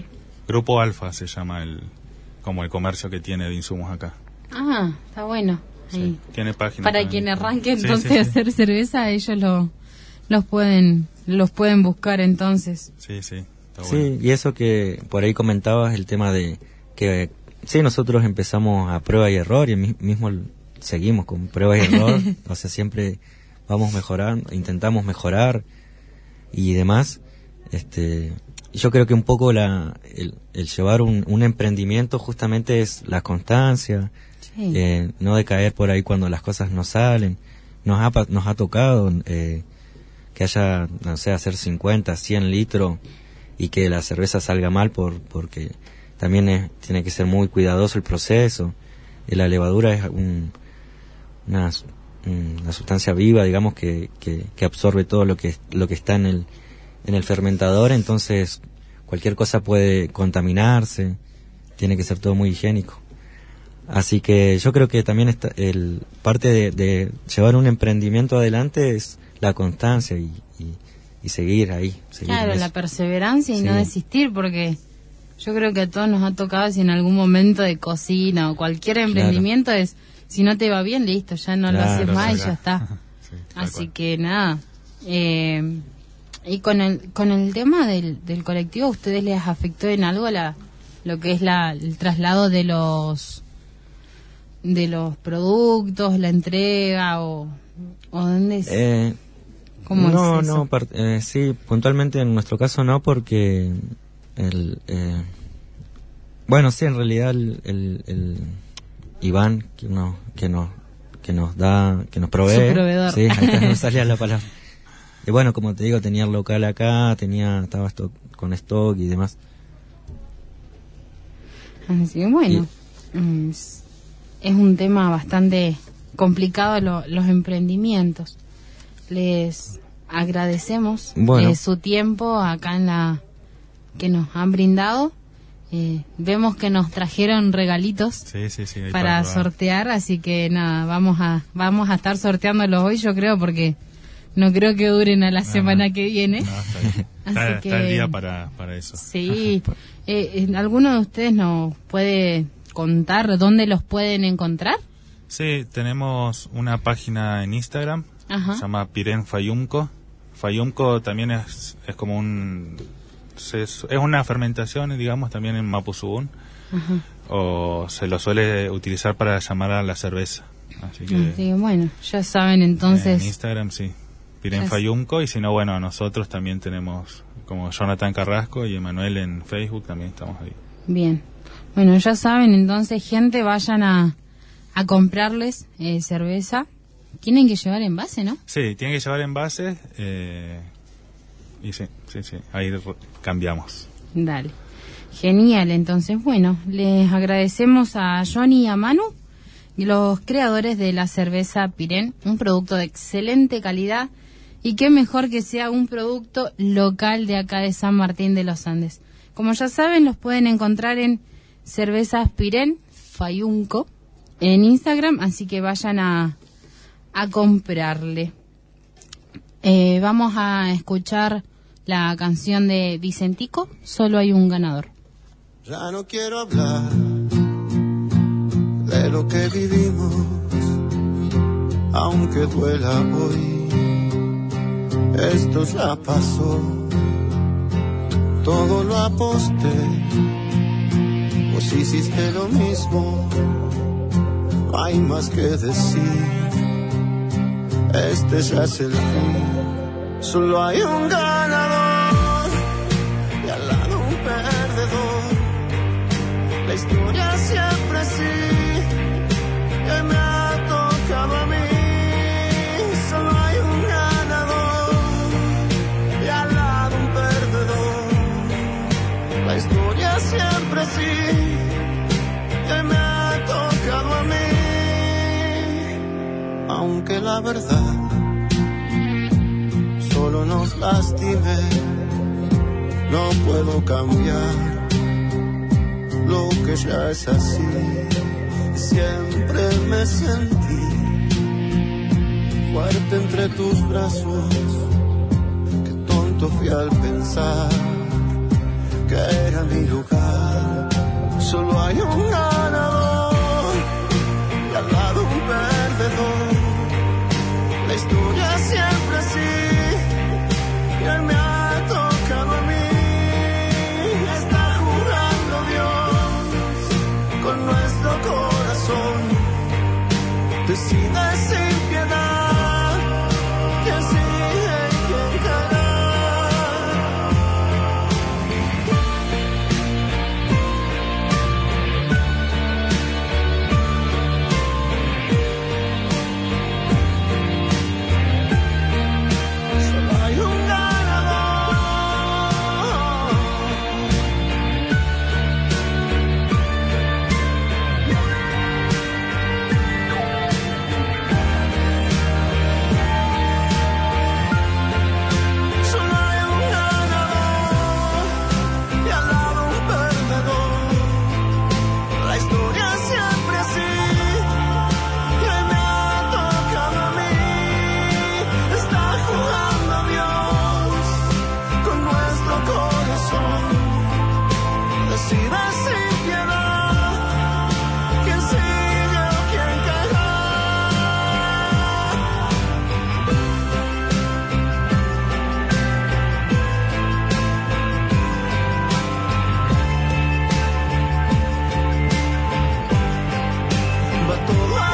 Grupo Alfa se llama el como el comercio que tiene de insumos acá. Ah, está bueno. Ahí. Sí, tiene página. Para también. quien arranque Sí, entonces sí, a sí. hacer cerveza, ellos lo, los pueden los pueden buscar entonces. Sí, sí. Está Sí, bueno. y eso que por ahí comentabas, el tema de que sí, nosotros empezamos a prueba y error y mi- mismo seguimos con prueba y error, o sea, siempre vamos mejorando, intentamos mejorar y demás. Este, yo creo que un poco la el, el llevar un, un emprendimiento justamente es la constancia, Sí. eh, no decaer por ahí cuando las cosas no salen. Nos ha, pa- nos ha tocado eh, que haya, no sé, hacer cincuenta, cien litros y que la cerveza salga mal por porque también es, tiene que ser muy cuidadoso el proceso. Eh, la levadura es un, una, una sustancia viva, digamos, que, que, que absorbe todo lo que lo que está en el en el fermentador, entonces cualquier cosa puede contaminarse, tiene que ser todo muy higiénico. Así que yo creo que también está el parte de, de llevar un emprendimiento adelante es la constancia y, y, y seguir ahí. Seguir Claro, en la eso. perseverancia y Sí. no desistir, porque yo creo que a todos nos ha tocado si en algún momento de cocina o cualquier emprendimiento es, si no te va bien, listo, ya no lo Claro, haces más y claro. ya está. Sí, tal Así cual. que nada. Eh, y con el con el tema del, del colectivo, ¿a ustedes les afectó en algo la lo que es la el traslado de los de los productos, la entrega o, o dónde es? Eh, ¿Cómo no, es eso? no, par- eh, sí, puntualmente en nuestro caso no, porque el, eh, bueno, sí, en realidad el, el, el Iván que nos, que nos, que nos da, que nos provee, Su proveedor. sí, ahí está, no salía la palabra. Y bueno, como te digo, tenía el local acá, tenía, estaba stock, con stock y demás. Así que bueno, mm, es, es un tema bastante complicado lo- los emprendimientos. Les agradecemos Bueno. eh, su tiempo acá en la que nos han brindado. Eh, vemos que nos trajeron regalitos Sí, sí, sí. ahí para probar. sortear, así que nada, vamos a vamos a estar sorteándolos hoy, yo creo, porque no creo que duren a la semana que viene. No, está, bien. Está- Así está que- el día para, para eso. Sí. Eh, eh, ¿Alguno de ustedes nos puede contar dónde los pueden encontrar? Sí, tenemos una página en Instagram, Ajá. se llama Piren Fayumco. Fayumco también es, es como un... se- es una fermentación, digamos, también en Mapuzugún, Ajá. o se lo suele utilizar para llamar a la cerveza. Así que Así que bueno, ya saben entonces. en Instagram sí, Piren Ya sé. Fayumco, y si no, bueno, nosotros también tenemos como Jonathan Carrasco y Emanuel en Facebook, también estamos ahí. Bien. Bueno, ya saben entonces, gente, vayan a, a comprarles eh, cerveza. Tienen que llevar envase, ¿no? Sí, tienen que llevar envases, eh, y sí, sí, sí, ahí re- cambiamos. Dale. Genial, entonces, bueno, les agradecemos a Johnny y a Manu, los creadores de la cerveza Piren, un producto de excelente calidad, y qué mejor que sea un producto local de acá de San Martín de los Andes. Como ya saben, los pueden encontrar en Cervezas Piren Fayumco en Instagram, así que vayan a, a comprarle. Eh, vamos a escuchar la canción de Vicentico, Solo hay un ganador. Ya no quiero hablar de lo que vivimos, aunque duela hoy. Esto ya pasó, todo lo aposté, vos hiciste lo mismo, no hay más que decir, este ya es el fin, solo hay un ganador y al lado un perdedor, la historia siempre así, que me ha tocado a mí, solo hay un ganador y al lado un perdedor, la historia siempre así, que me ha tocado a mí, aunque la verdad solo nos lastime, no puedo cambiar lo que ya es así. Siempre me sentí fuerte entre tus brazos, qué tonto fui al pensar que era mi lugar. Solo hay un ganador y al lado un perdedor. La historia siempre así y hoy me ha tocado a mí. Está jugando Dios con nuestro corazón. Decide sin piedad quién sigue y quién caerá. Solo hay un ganador. Solo hay un ganador y al lado un perdedor. La historia siempre así y hoy me ha tocado a mí. Está jugando Dios con nuestro corazón. Decide sin piedad quién sigue o quién caerá. Va todo a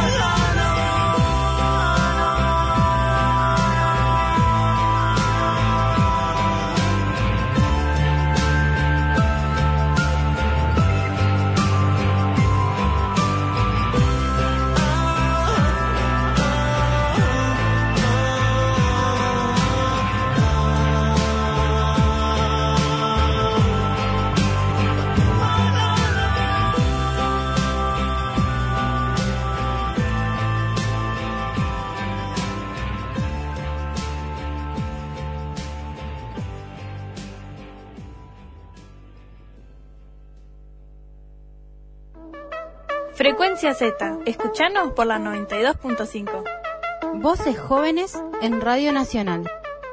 Frecuencia Z, escuchanos por la noventa y dos punto cinco. Voces jóvenes en Radio Nacional.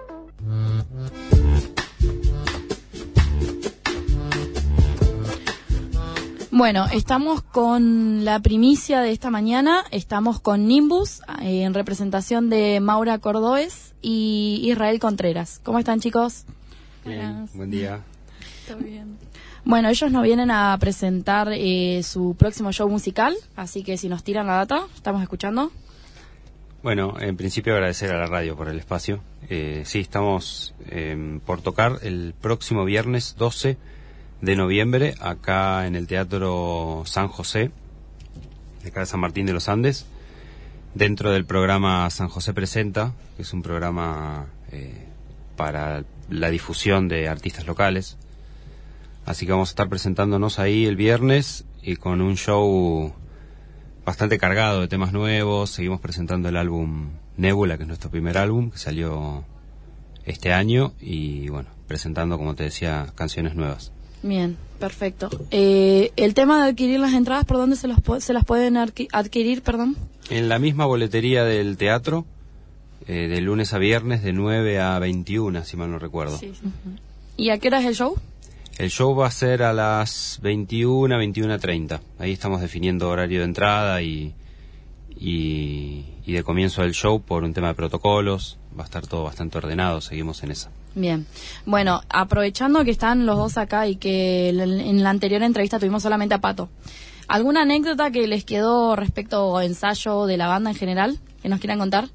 Bueno, estamos con la primicia de esta mañana, estamos con Nimbus, eh, en representación de Maura Cordóez y Israel Contreras. ¿Cómo están, chicos? Bien, buen día. Todo bien. Bueno, ellos nos vienen a presentar eh, su próximo show musical, así que si nos tiran la data, ¿estamos escuchando? Bueno, en principio agradecer a la radio por el espacio. Eh, sí, estamos eh, por tocar el próximo viernes doce de noviembre acá en el Teatro San José, de acá de San Martín de los Andes, dentro del programa San José Presenta, que es un programa eh, para la difusión de artistas locales. Así que vamos a estar presentándonos ahí el viernes y con un show bastante cargado de temas nuevos. Seguimos presentando el álbum Nebula, que es nuestro primer álbum, que salió este año, y bueno, presentando, como te decía, canciones nuevas. Bien, perfecto. Eh, el tema de adquirir las entradas, ¿por dónde se, los po- se las pueden adqui- adquirir? Perdón. En la misma boletería del teatro, eh, de lunes a viernes, de nueve a veintiuna, si mal no recuerdo. Sí, sí. Uh-huh. ¿Y a qué hora es el show? El show va a ser a las veintiuna, veintiuna treinta. Ahí estamos definiendo horario de entrada y, y, y de comienzo del show por un tema de protocolos. Va a estar todo bastante ordenado, seguimos en esa. Bien. Bueno, aprovechando que están los dos acá y que en la anterior entrevista tuvimos solamente a Pato, ¿alguna anécdota que les quedó respecto al ensayo de la banda en general que nos quieran contar?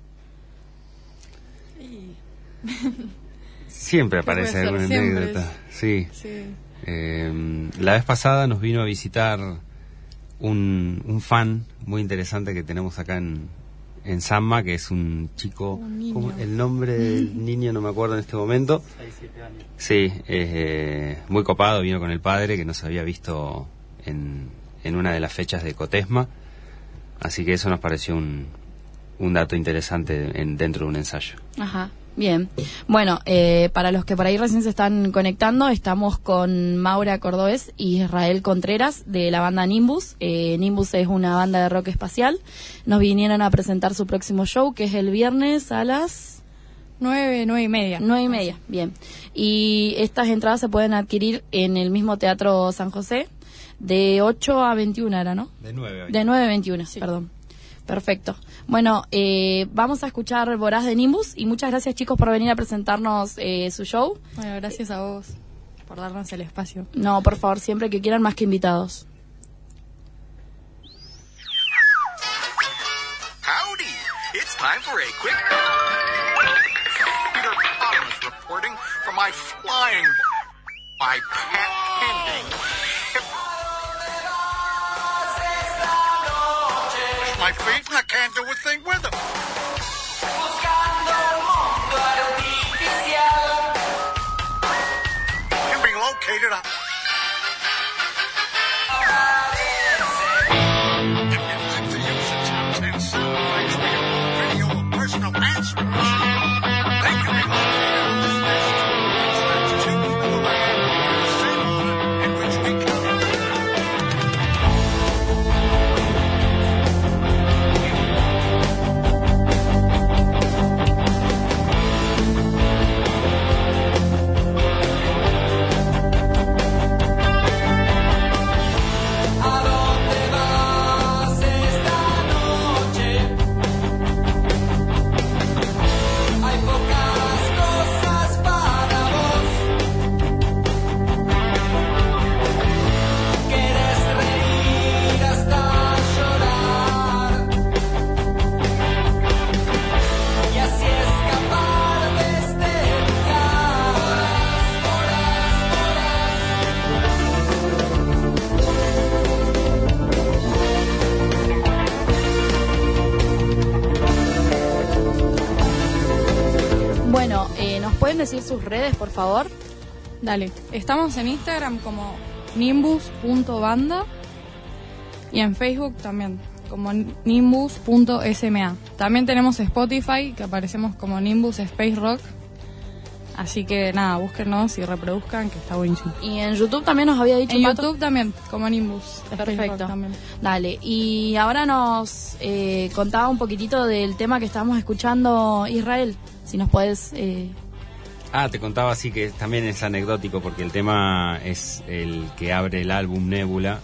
Siempre aparece alguna anécdota. Sí. sí. Eh, la vez pasada nos vino a visitar un, un fan muy interesante que tenemos acá en, en Sanma, que es un chico, un ¿cómo? El nombre del niño no me acuerdo en este momento. seis, siete años. Sí, eh, muy copado, vino con el padre, que nos había visto en, en una de las fechas de Cotesma, así que eso nos pareció un, un dato interesante en, dentro de un ensayo. Ajá. Bien, bueno, eh, para los que por ahí recién se están conectando, estamos con Maura Cordóez y Israel Contreras de la banda Nimbus. Eh, Nimbus es una banda de rock espacial. Nos vinieron a presentar su próximo show, que es el viernes a las... Nueve, nueve y media. Nueve y media, bien. Y estas entradas se pueden adquirir en el mismo Teatro San José. De ocho a veintiuna era, ¿no? De nueve a veintiuna. De nueve a veintiuna, sí. Perdón. Perfecto. Bueno, eh, vamos a escuchar Voraz de Nimbus y muchas gracias, chicos, por venir a presentarnos eh, su show. Bueno, gracias a vos por darnos el espacio. No, por favor, siempre que quieran, más que invitados. Howdy! It's time for a quick... Peter Potamus reporting from my flying... my pet pending. My feet and I can't do a thing with them. Can be located on... Personal answers. They can be located on this list. It's the two people around the same order in which we come. Bueno, eh, ¿nos pueden decir sus redes, por favor? Dale, estamos en Instagram como nimbus punto banda y en Facebook también como nimbus punto sma. También tenemos Spotify, que aparecemos como Nimbus Space Rock. Así que nada, búsquenos y reproduzcan, que está buenísimo. Y en YouTube también nos había dicho En Pato. YouTube también, como Nimbus. Space Perfecto. Rock también. Dale, y ahora nos eh, contaba un poquitito del tema que estábamos escuchando, Israel. Si nos podés... Eh... Ah, te contaba así que también es anecdótico porque el tema es el que abre el álbum Nebula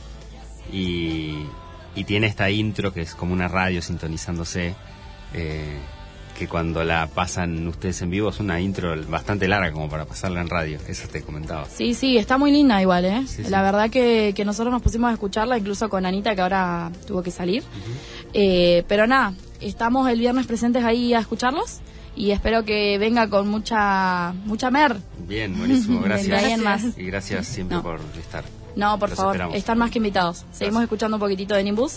y, y tiene esta intro que es como una radio sintonizándose, eh, que cuando la pasan ustedes en vivo es una intro bastante larga como para pasarla en radio. Eso te comentaba. Sí, sí, está muy linda igual, ¿eh? Sí, sí. La verdad que, que nosotros nos pusimos a escucharla, incluso con Anita, que ahora tuvo que salir. Uh-huh. eh, pero nada, estamos el viernes presentes ahí a escucharlos. Y espero que venga con mucha mucha mer. Bien, buenísimo, gracias. Gracias. Más. Y gracias siempre No. por estar. No, por Los favor, esperamos. están más que invitados. Seguimos escuchando un poquitito de Nimbus.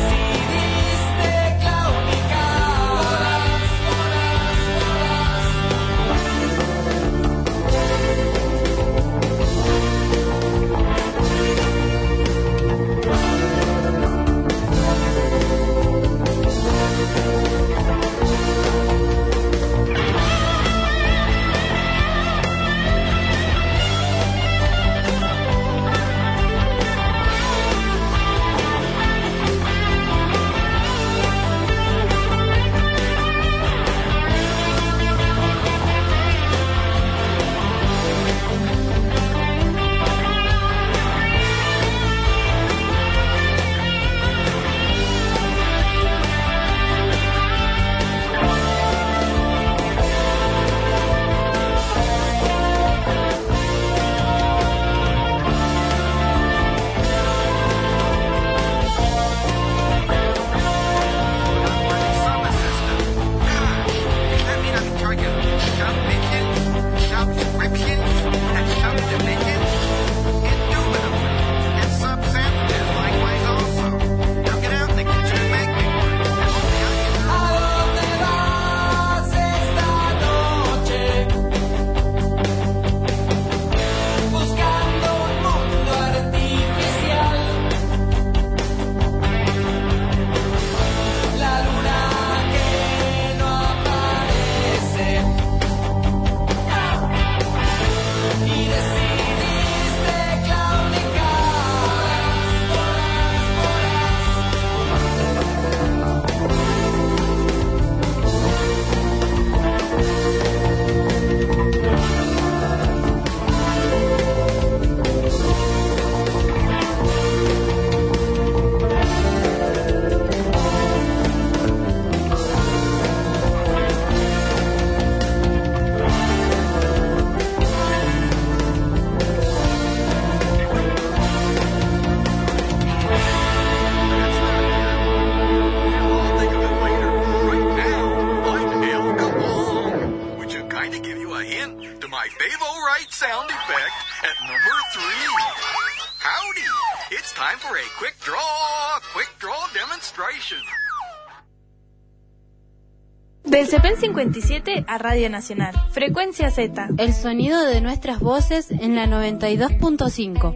Decidiste claudicar. y decidiste claudicar. My favorite sound effect at number three. Howdy! It's time for a quick draw, quick draw demonstration. Del CEPEN cincuenta y siete a Radio Nacional. Frecuencia Z. El sonido de nuestras voces en la noventa y dos punto cinco.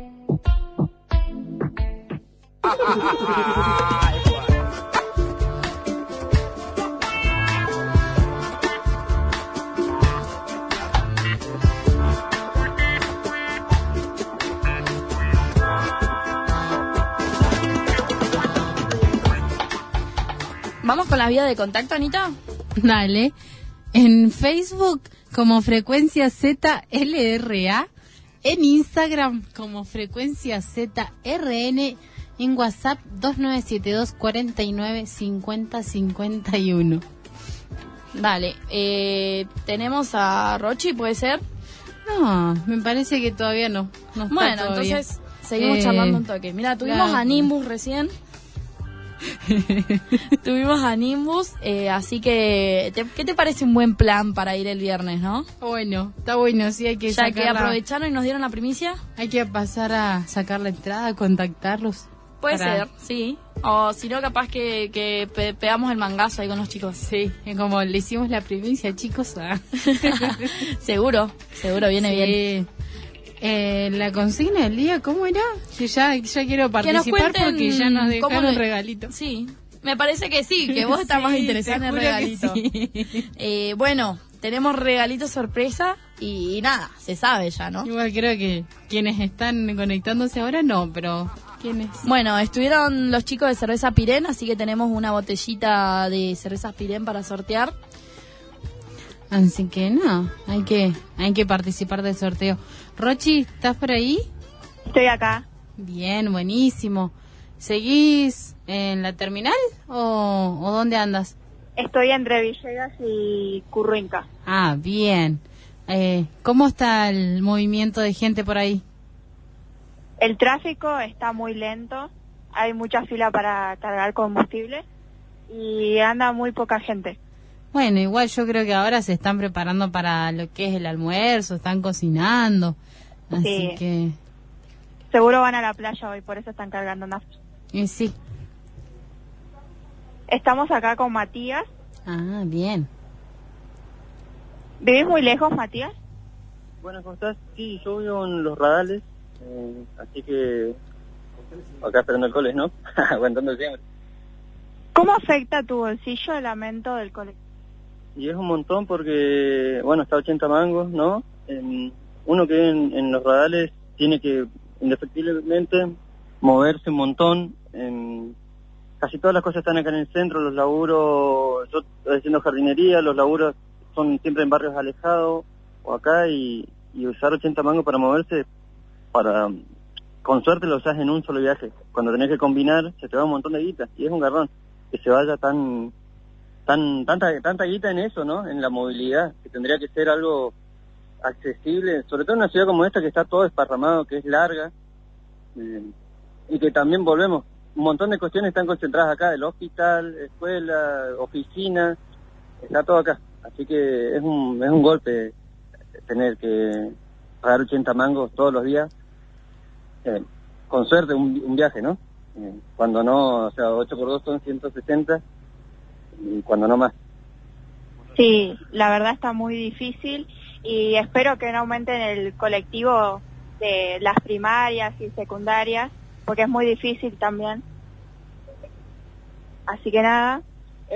¿Vamos con la vía de contacto, Anita? Dale. En Facebook como Frecuencia Z L R A, en Instagram como Frecuencia Z R N, en WhatsApp dos nueve siete dos, cuatro nueve cinco cero cinco uno. Dale. Eh, tenemos a Rochi, ¿puede ser? No, me parece que todavía no. no está bueno, todavía. entonces seguimos Eh, charlando un toque. Mira, tuvimos claro. a Nimbus recién. Tuvimos a Nimbus, eh, así que, te- ¿qué te parece un buen plan para ir el viernes, no? Bueno, está bueno, sí hay que Ya que sacarla- aprovecharon y nos dieron la primicia. Hay que pasar a sacar la entrada, contactarlos. Puede para- ser, sí. O si no, capaz que, que pe- pegamos el mangazo ahí con los chicos. Sí, es como le hicimos la primicia, chicos. ah. Seguro, seguro, viene Sí. bien. Eh, la consigna del día, ¿cómo era? Que ya, ya quiero Que nos participar cuenten porque ya nos cómo dejaron lo- un regalito. Sí, me parece que sí, que vos estás Sí, más te interesada en el juro que regalito. sí. Eh, bueno, tenemos regalito sorpresa y, y nada, se sabe ya, ¿no? Igual creo que quienes están conectándose ahora no, pero ¿quiénes? Bueno, estuvieron los chicos de Cerveza Pirén, así que tenemos una botellita de cervezas Pirén para sortear. Así que no, hay que, hay que participar del sorteo. Rochi, ¿estás por ahí? Estoy acá. Bien, buenísimo. ¿Seguís en la terminal o, o dónde andas? Estoy entre Villegas y Curruinca. Ah, bien. Eh, ¿Cómo está el movimiento de gente por ahí? El tráfico está muy lento, hay mucha fila para cargar combustible y anda muy poca gente. Bueno, igual yo creo que ahora se están preparando para lo que es el almuerzo, están cocinando. Así Sí. que, Seguro van a la playa hoy, por eso están cargando nafta. y sí. Estamos acá con Matías. Ah, bien. ¿Vivís muy lejos, Matías? Buenas, ¿cómo estás? Sí, yo vivo en Los Radales, eh, así que acá esperando el cole, ¿no? Aguantando siempre. ¿Cómo afecta tu bolsillo el aumento del colectivo? Y es un montón porque, bueno, está ochenta mangos, ¿no? En- uno que vive en, en Los Radales tiene que, indefectiblemente, moverse un montón. En, casi todas las cosas están acá en el centro, los laburos, yo estoy haciendo jardinería, los laburos son siempre en barrios alejados o acá y, y usar ochenta mangos para moverse, para con suerte lo usás en un solo viaje. Cuando tenés que combinar, se te va un montón de guita y es un garrón que se vaya tan tan tanta tanta guita en eso, ¿no? En la movilidad, que tendría que ser algo accesible, sobre todo en una ciudad como esta que está todo desparramado, que es larga, eh, y que también volvemos, un montón de cuestiones están concentradas acá, el hospital, escuela, oficina, está todo acá, así que es un es un golpe tener que pagar ochenta mangos todos los días, eh, con suerte un, un viaje, ¿no? Eh, cuando no, o sea, ocho por dos son ciento sesenta, y cuando no más. Sí, la verdad está muy difícil y espero que no aumenten el colectivo de las primarias y secundarias, porque es muy difícil también. Así que nada,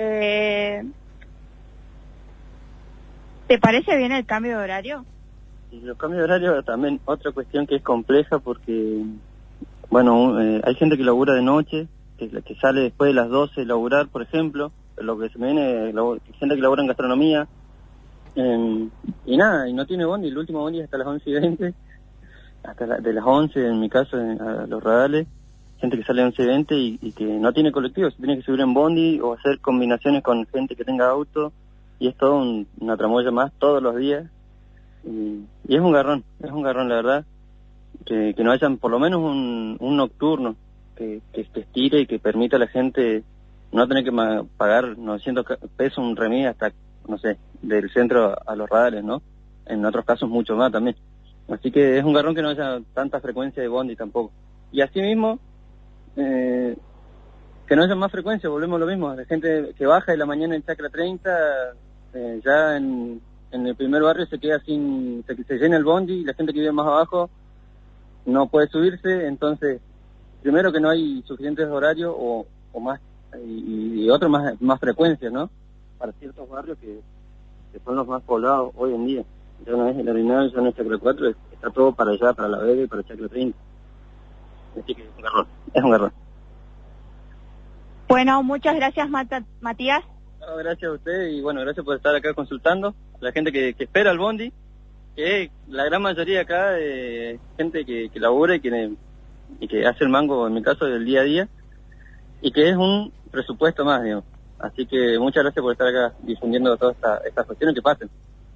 eh, ¿te parece bien el cambio de horario? Y los cambios de horario también otra cuestión que es compleja porque, bueno, eh, hay gente que labura de noche, que, que sale después de las doce de laburar, por ejemplo, lo que se me viene, la, gente que labura en gastronomía, eh, y nada, y no tiene bondi, el último bondi es hasta las once y veinte, hasta la, de las once en mi caso, en, a los radales, gente que sale a once y veinte y, y que no tiene colectivo, se tiene que subir en bondi o hacer combinaciones con gente que tenga auto, y es todo un, una tramoya más todos los días, y, y es un garrón, es un garrón la verdad, que, que no hayan por lo menos un, un nocturno, que, que, que estire y que permita a la gente no tener que ma- pagar novecientos pesos un remis hasta, no sé, del centro a los radales, ¿no? En otros casos mucho más también. Así que es un garrón que no haya tanta frecuencia de bondi tampoco. Y así mismo, eh, que no haya más frecuencia, volvemos a lo mismo, la gente que baja de la mañana en Chacra treinta, eh, ya en, en el primer barrio se queda sin, se, se llena el bondi y la gente que vive más abajo no puede subirse, entonces, primero que no hay suficientes horarios o, o más, y, y otro más, más frecuencias, ¿no? Para ciertos barrios que, que son los más poblados hoy en día. Ya una vez el Arenal, ya en el Chacra cuatro, está todo para allá, para La Vega y para Chacra treinta. Así que es un garrón, es un garrón. Bueno, muchas gracias, Mata- Matías. No, gracias a usted y bueno, gracias por estar acá consultando. La gente que, que espera el bondi, que la gran mayoría acá de gente que, que labura y que, y que hace el mango, en mi caso, del día a día, y que es un presupuesto más, digamos. Así que muchas gracias por estar acá difundiendo todas esta, estas cuestiones que pasen.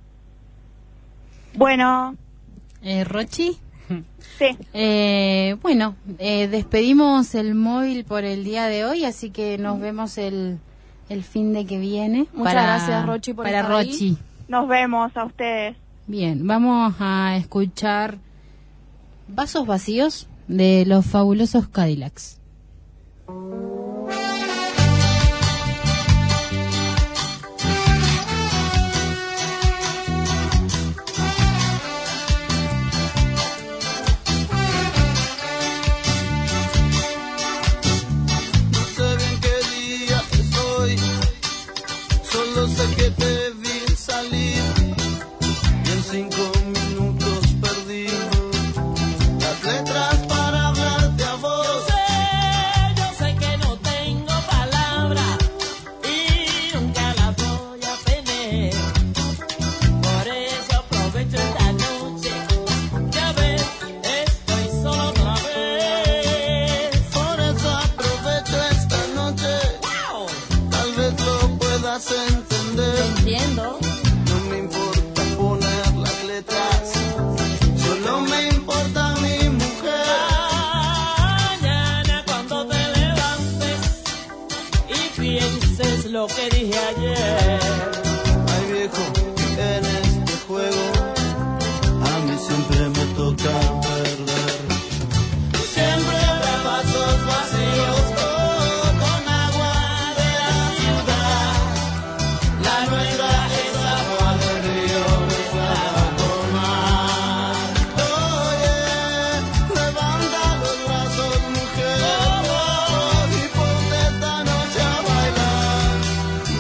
Bueno. Eh, Rochi. Sí. Eh, bueno, eh, despedimos el móvil por el día de hoy, así que nos vemos el, el fin de que viene. Muchas para, gracias, Rochi, por para estar Rochi. ahí. Nos vemos a ustedes. Bien, vamos a escuchar Vasos Vacíos de los Fabulosos Cadillacs. Solo sé que te vi salir y en cinco minutos perdí las letras para hablarte a vos. Yo sé, yo sé que no tengo palabras y nunca las voy a tener. Por eso aprovecho esta noche. Ya ves, estoy solo otra vez. Por eso aprovecho esta noche. Wow. Tal vez lo puedas entender. Entiendo. No me importa poner las letras, solo me importa mi mujer. Mañana cuando te levantes y pienses lo que dije ayer. Ay viejo, en este juego a mí siempre me toca perder. Siempre habrá vasos vacíos oh, con agua de la ciudad. La nuestra es agua del río, nuestra agua con mar. Oye, levanta los brazos, mujer, y ponte esta noche a bailar.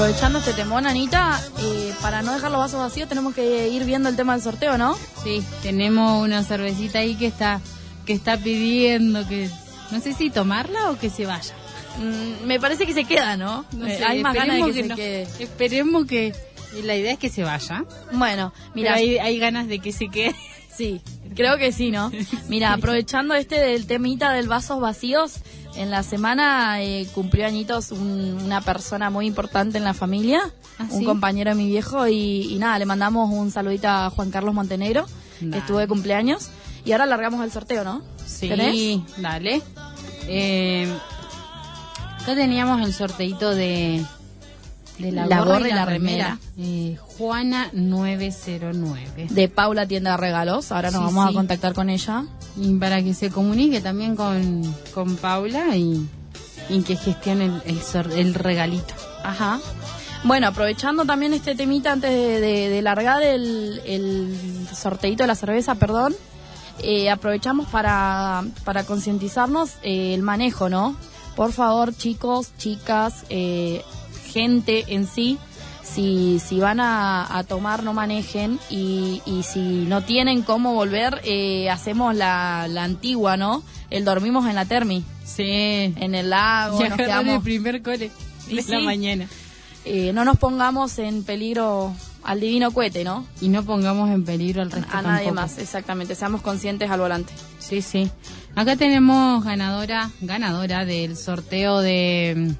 aprovechando este temón, Anita, eh, para no dejar los vasos vacíos tenemos que ir viendo el tema del sorteo, ¿no? Sí, tenemos una cervecita ahí que está que está pidiendo que no sé si tomarla o que se vaya. Mm, me parece que se queda, ¿no? No Eh, sé, hay más ganas de que, que se no. quede. Esperemos que la idea es que se vaya. Bueno, mira, Pero hay, hay ganas de que se quede. Sí, creo que sí, ¿no? Mira, aprovechando este del temita del vasos vacíos, en la semana eh, cumplió añitos un- una persona muy importante en la familia, ¿Ah, un sí? compañero de mi viejo, y, y nada, le mandamos un saludito a Juan Carlos Montenegro, Dale. que estuvo de cumpleaños, y ahora largamos el sorteo, ¿no? Sí, ¿Tenés? dale. Eh, acá teníamos el sorteito de, de la, La gorra, gorra y la remera. Eh, Juana nueve cero nueve. De Paula Tienda de Regalos, ahora nos Sí, vamos sí. a contactar con ella. Y para que se comunique también con, con Paula y, y que gestione el, el, sor- el regalito. Ajá. Bueno, aprovechando también este temita antes de, de- de largar el, el sorteito de la cerveza, perdón, eh, aprovechamos para, para concientizarnos eh, el manejo, ¿no? Por favor, chicos, chicas, eh, gente en sí, si, si van a, a tomar, no manejen, y, y si no tienen cómo volver, eh, hacemos la, la antigua, ¿no? El dormimos en la termi. Sí. En el lago, Y nos agarrar quedamos... el primer cole Y de sí. la mañana. Eh, no nos pongamos en peligro al divino cohete, ¿no? Y no pongamos en peligro al resto A nadie tampoco. más, exactamente. Seamos conscientes al volante. Sí, sí. Acá tenemos ganadora, ganadora del sorteo de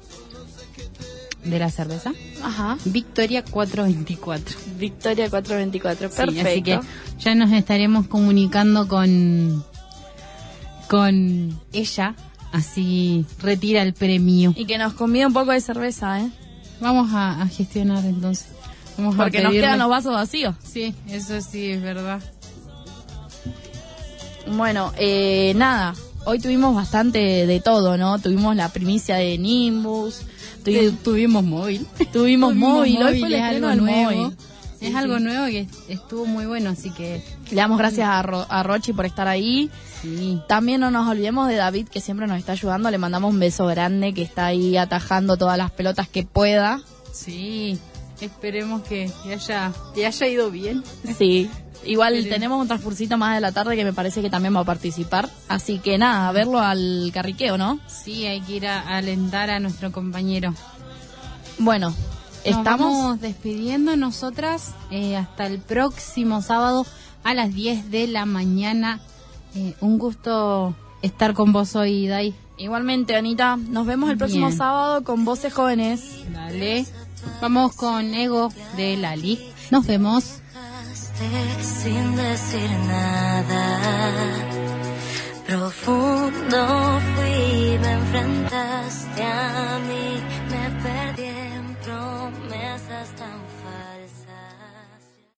de la cerveza. Ajá. Victoria cuatrocientos veinticuatro. Victoria cuatrocientos veinticuatro, Sí, perfecto. así que ya nos estaremos comunicando con con ella, así retira el premio. Y que nos convide un poco de cerveza, ¿eh? Vamos a, a gestionar entonces. Vamos Porque a nos pedirle- quedan los vasos vacíos. Sí, eso sí es verdad. Bueno, eh, nada. Hoy tuvimos bastante de todo, ¿no? Tuvimos la primicia de Nimbus. tuvi- tuvimos móvil. Tuvimos móvil. Hoy fue el es estreno algo del nuevo. móvil. Es Sí, algo sí. nuevo que estuvo muy bueno, así que Le damos gracias a, Ro- a Rochi por estar ahí. También no nos olvidemos de David, que siempre nos está ayudando. Le mandamos un beso grande, que está ahí atajando todas las pelotas que pueda. sí, esperemos que que haya, que haya ido bien. Sí. Igual Esperemos. tenemos un transcursito más de la tarde que me parece que también va a participar. Así que nada, a verlo al carriqueo, ¿no? Sí, hay que ir a a alentar a nuestro compañero. Bueno, Nos estamos... vamos despidiendo nosotras eh, hasta el próximo sábado a las diez de la mañana. Eh, un gusto estar con vos hoy, Dai. Igualmente, Anita, nos vemos el próximo Bien. sábado con Voces Jóvenes. Dale. Vamos con Ego de Lali. Nos vemos. Sin decir nada.